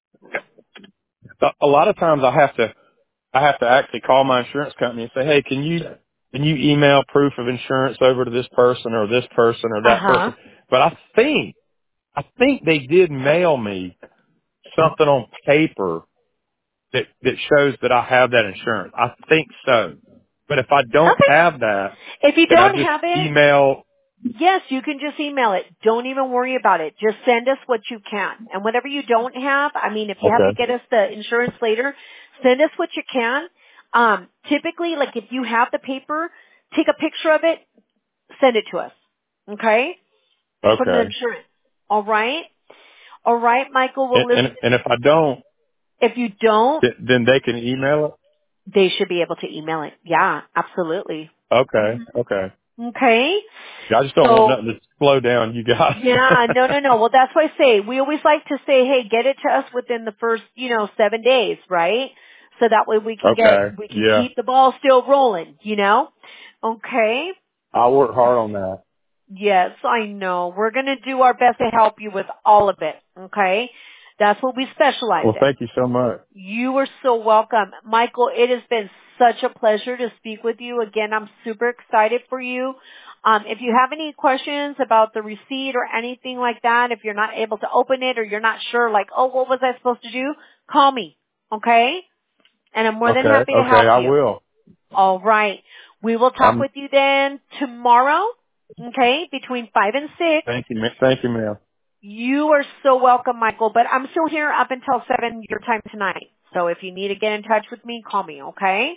a a lot of times I have to, I have to actually call my insurance company and say, hey, can you, can you email proof of insurance over to this person or this person or that Uh-huh. person? But I think, I think they did mail me something on paper that, that shows that I have that insurance. I think so. But if I don't Okay. have that, If you then I don't just have it, email. yes, you can just email it. Don't even worry about it. Just send us what you can. And whatever you don't have, I mean, if you have to Okay. get us the insurance later, send us what you can. Um, typically, like if you have the paper, take a picture of it, send it to us. Okay? From the Okay. insurance. All right? All right, Michael. Well, And, listen, and, and if I don't, if you don't, th- then they can email it. they should be able to email it. Yeah, absolutely. Okay. Okay. Okay? Yeah, I just don't want So, nothing to slow down you guys. yeah, no, no, no. Well, that's why I say we always like to say, hey, get it to us within the first, you know, seven days, right? So that way we can get, Okay. we can Yeah. keep the ball still rolling, you know? Okay? I'll work hard on that. Yes, I know. We're going to do our best to help you with all of it, okay? That's what we specialize Well, in. thank you so much. You are so welcome. Michael, it has been such a pleasure to speak with you. Again, I'm super excited for you. Um, if you have any questions about the receipt or anything like that, if you're not able to open it or you're not sure, like, oh, what was I supposed to do? Call me, okay? And I'm more than Okay. happy to Okay. help I you. will. All right. We will talk I'm, with you then tomorrow, okay, between five and six. thank you, ma- thank you, ma'am. You are so welcome, Michael, but I'm still here up until seven your time tonight. So if you need to get in touch with me, call me, okay?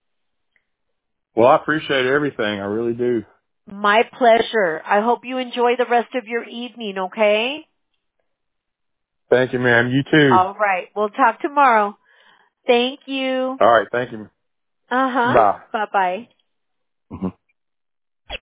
Well, I appreciate everything. I really do. My pleasure. I hope you enjoy the rest of your evening, okay? Thank you, ma'am. You too. All right. We'll talk tomorrow. Thank you. All right. Thank you. Uh-huh. Bye. Bye-bye. Mhm.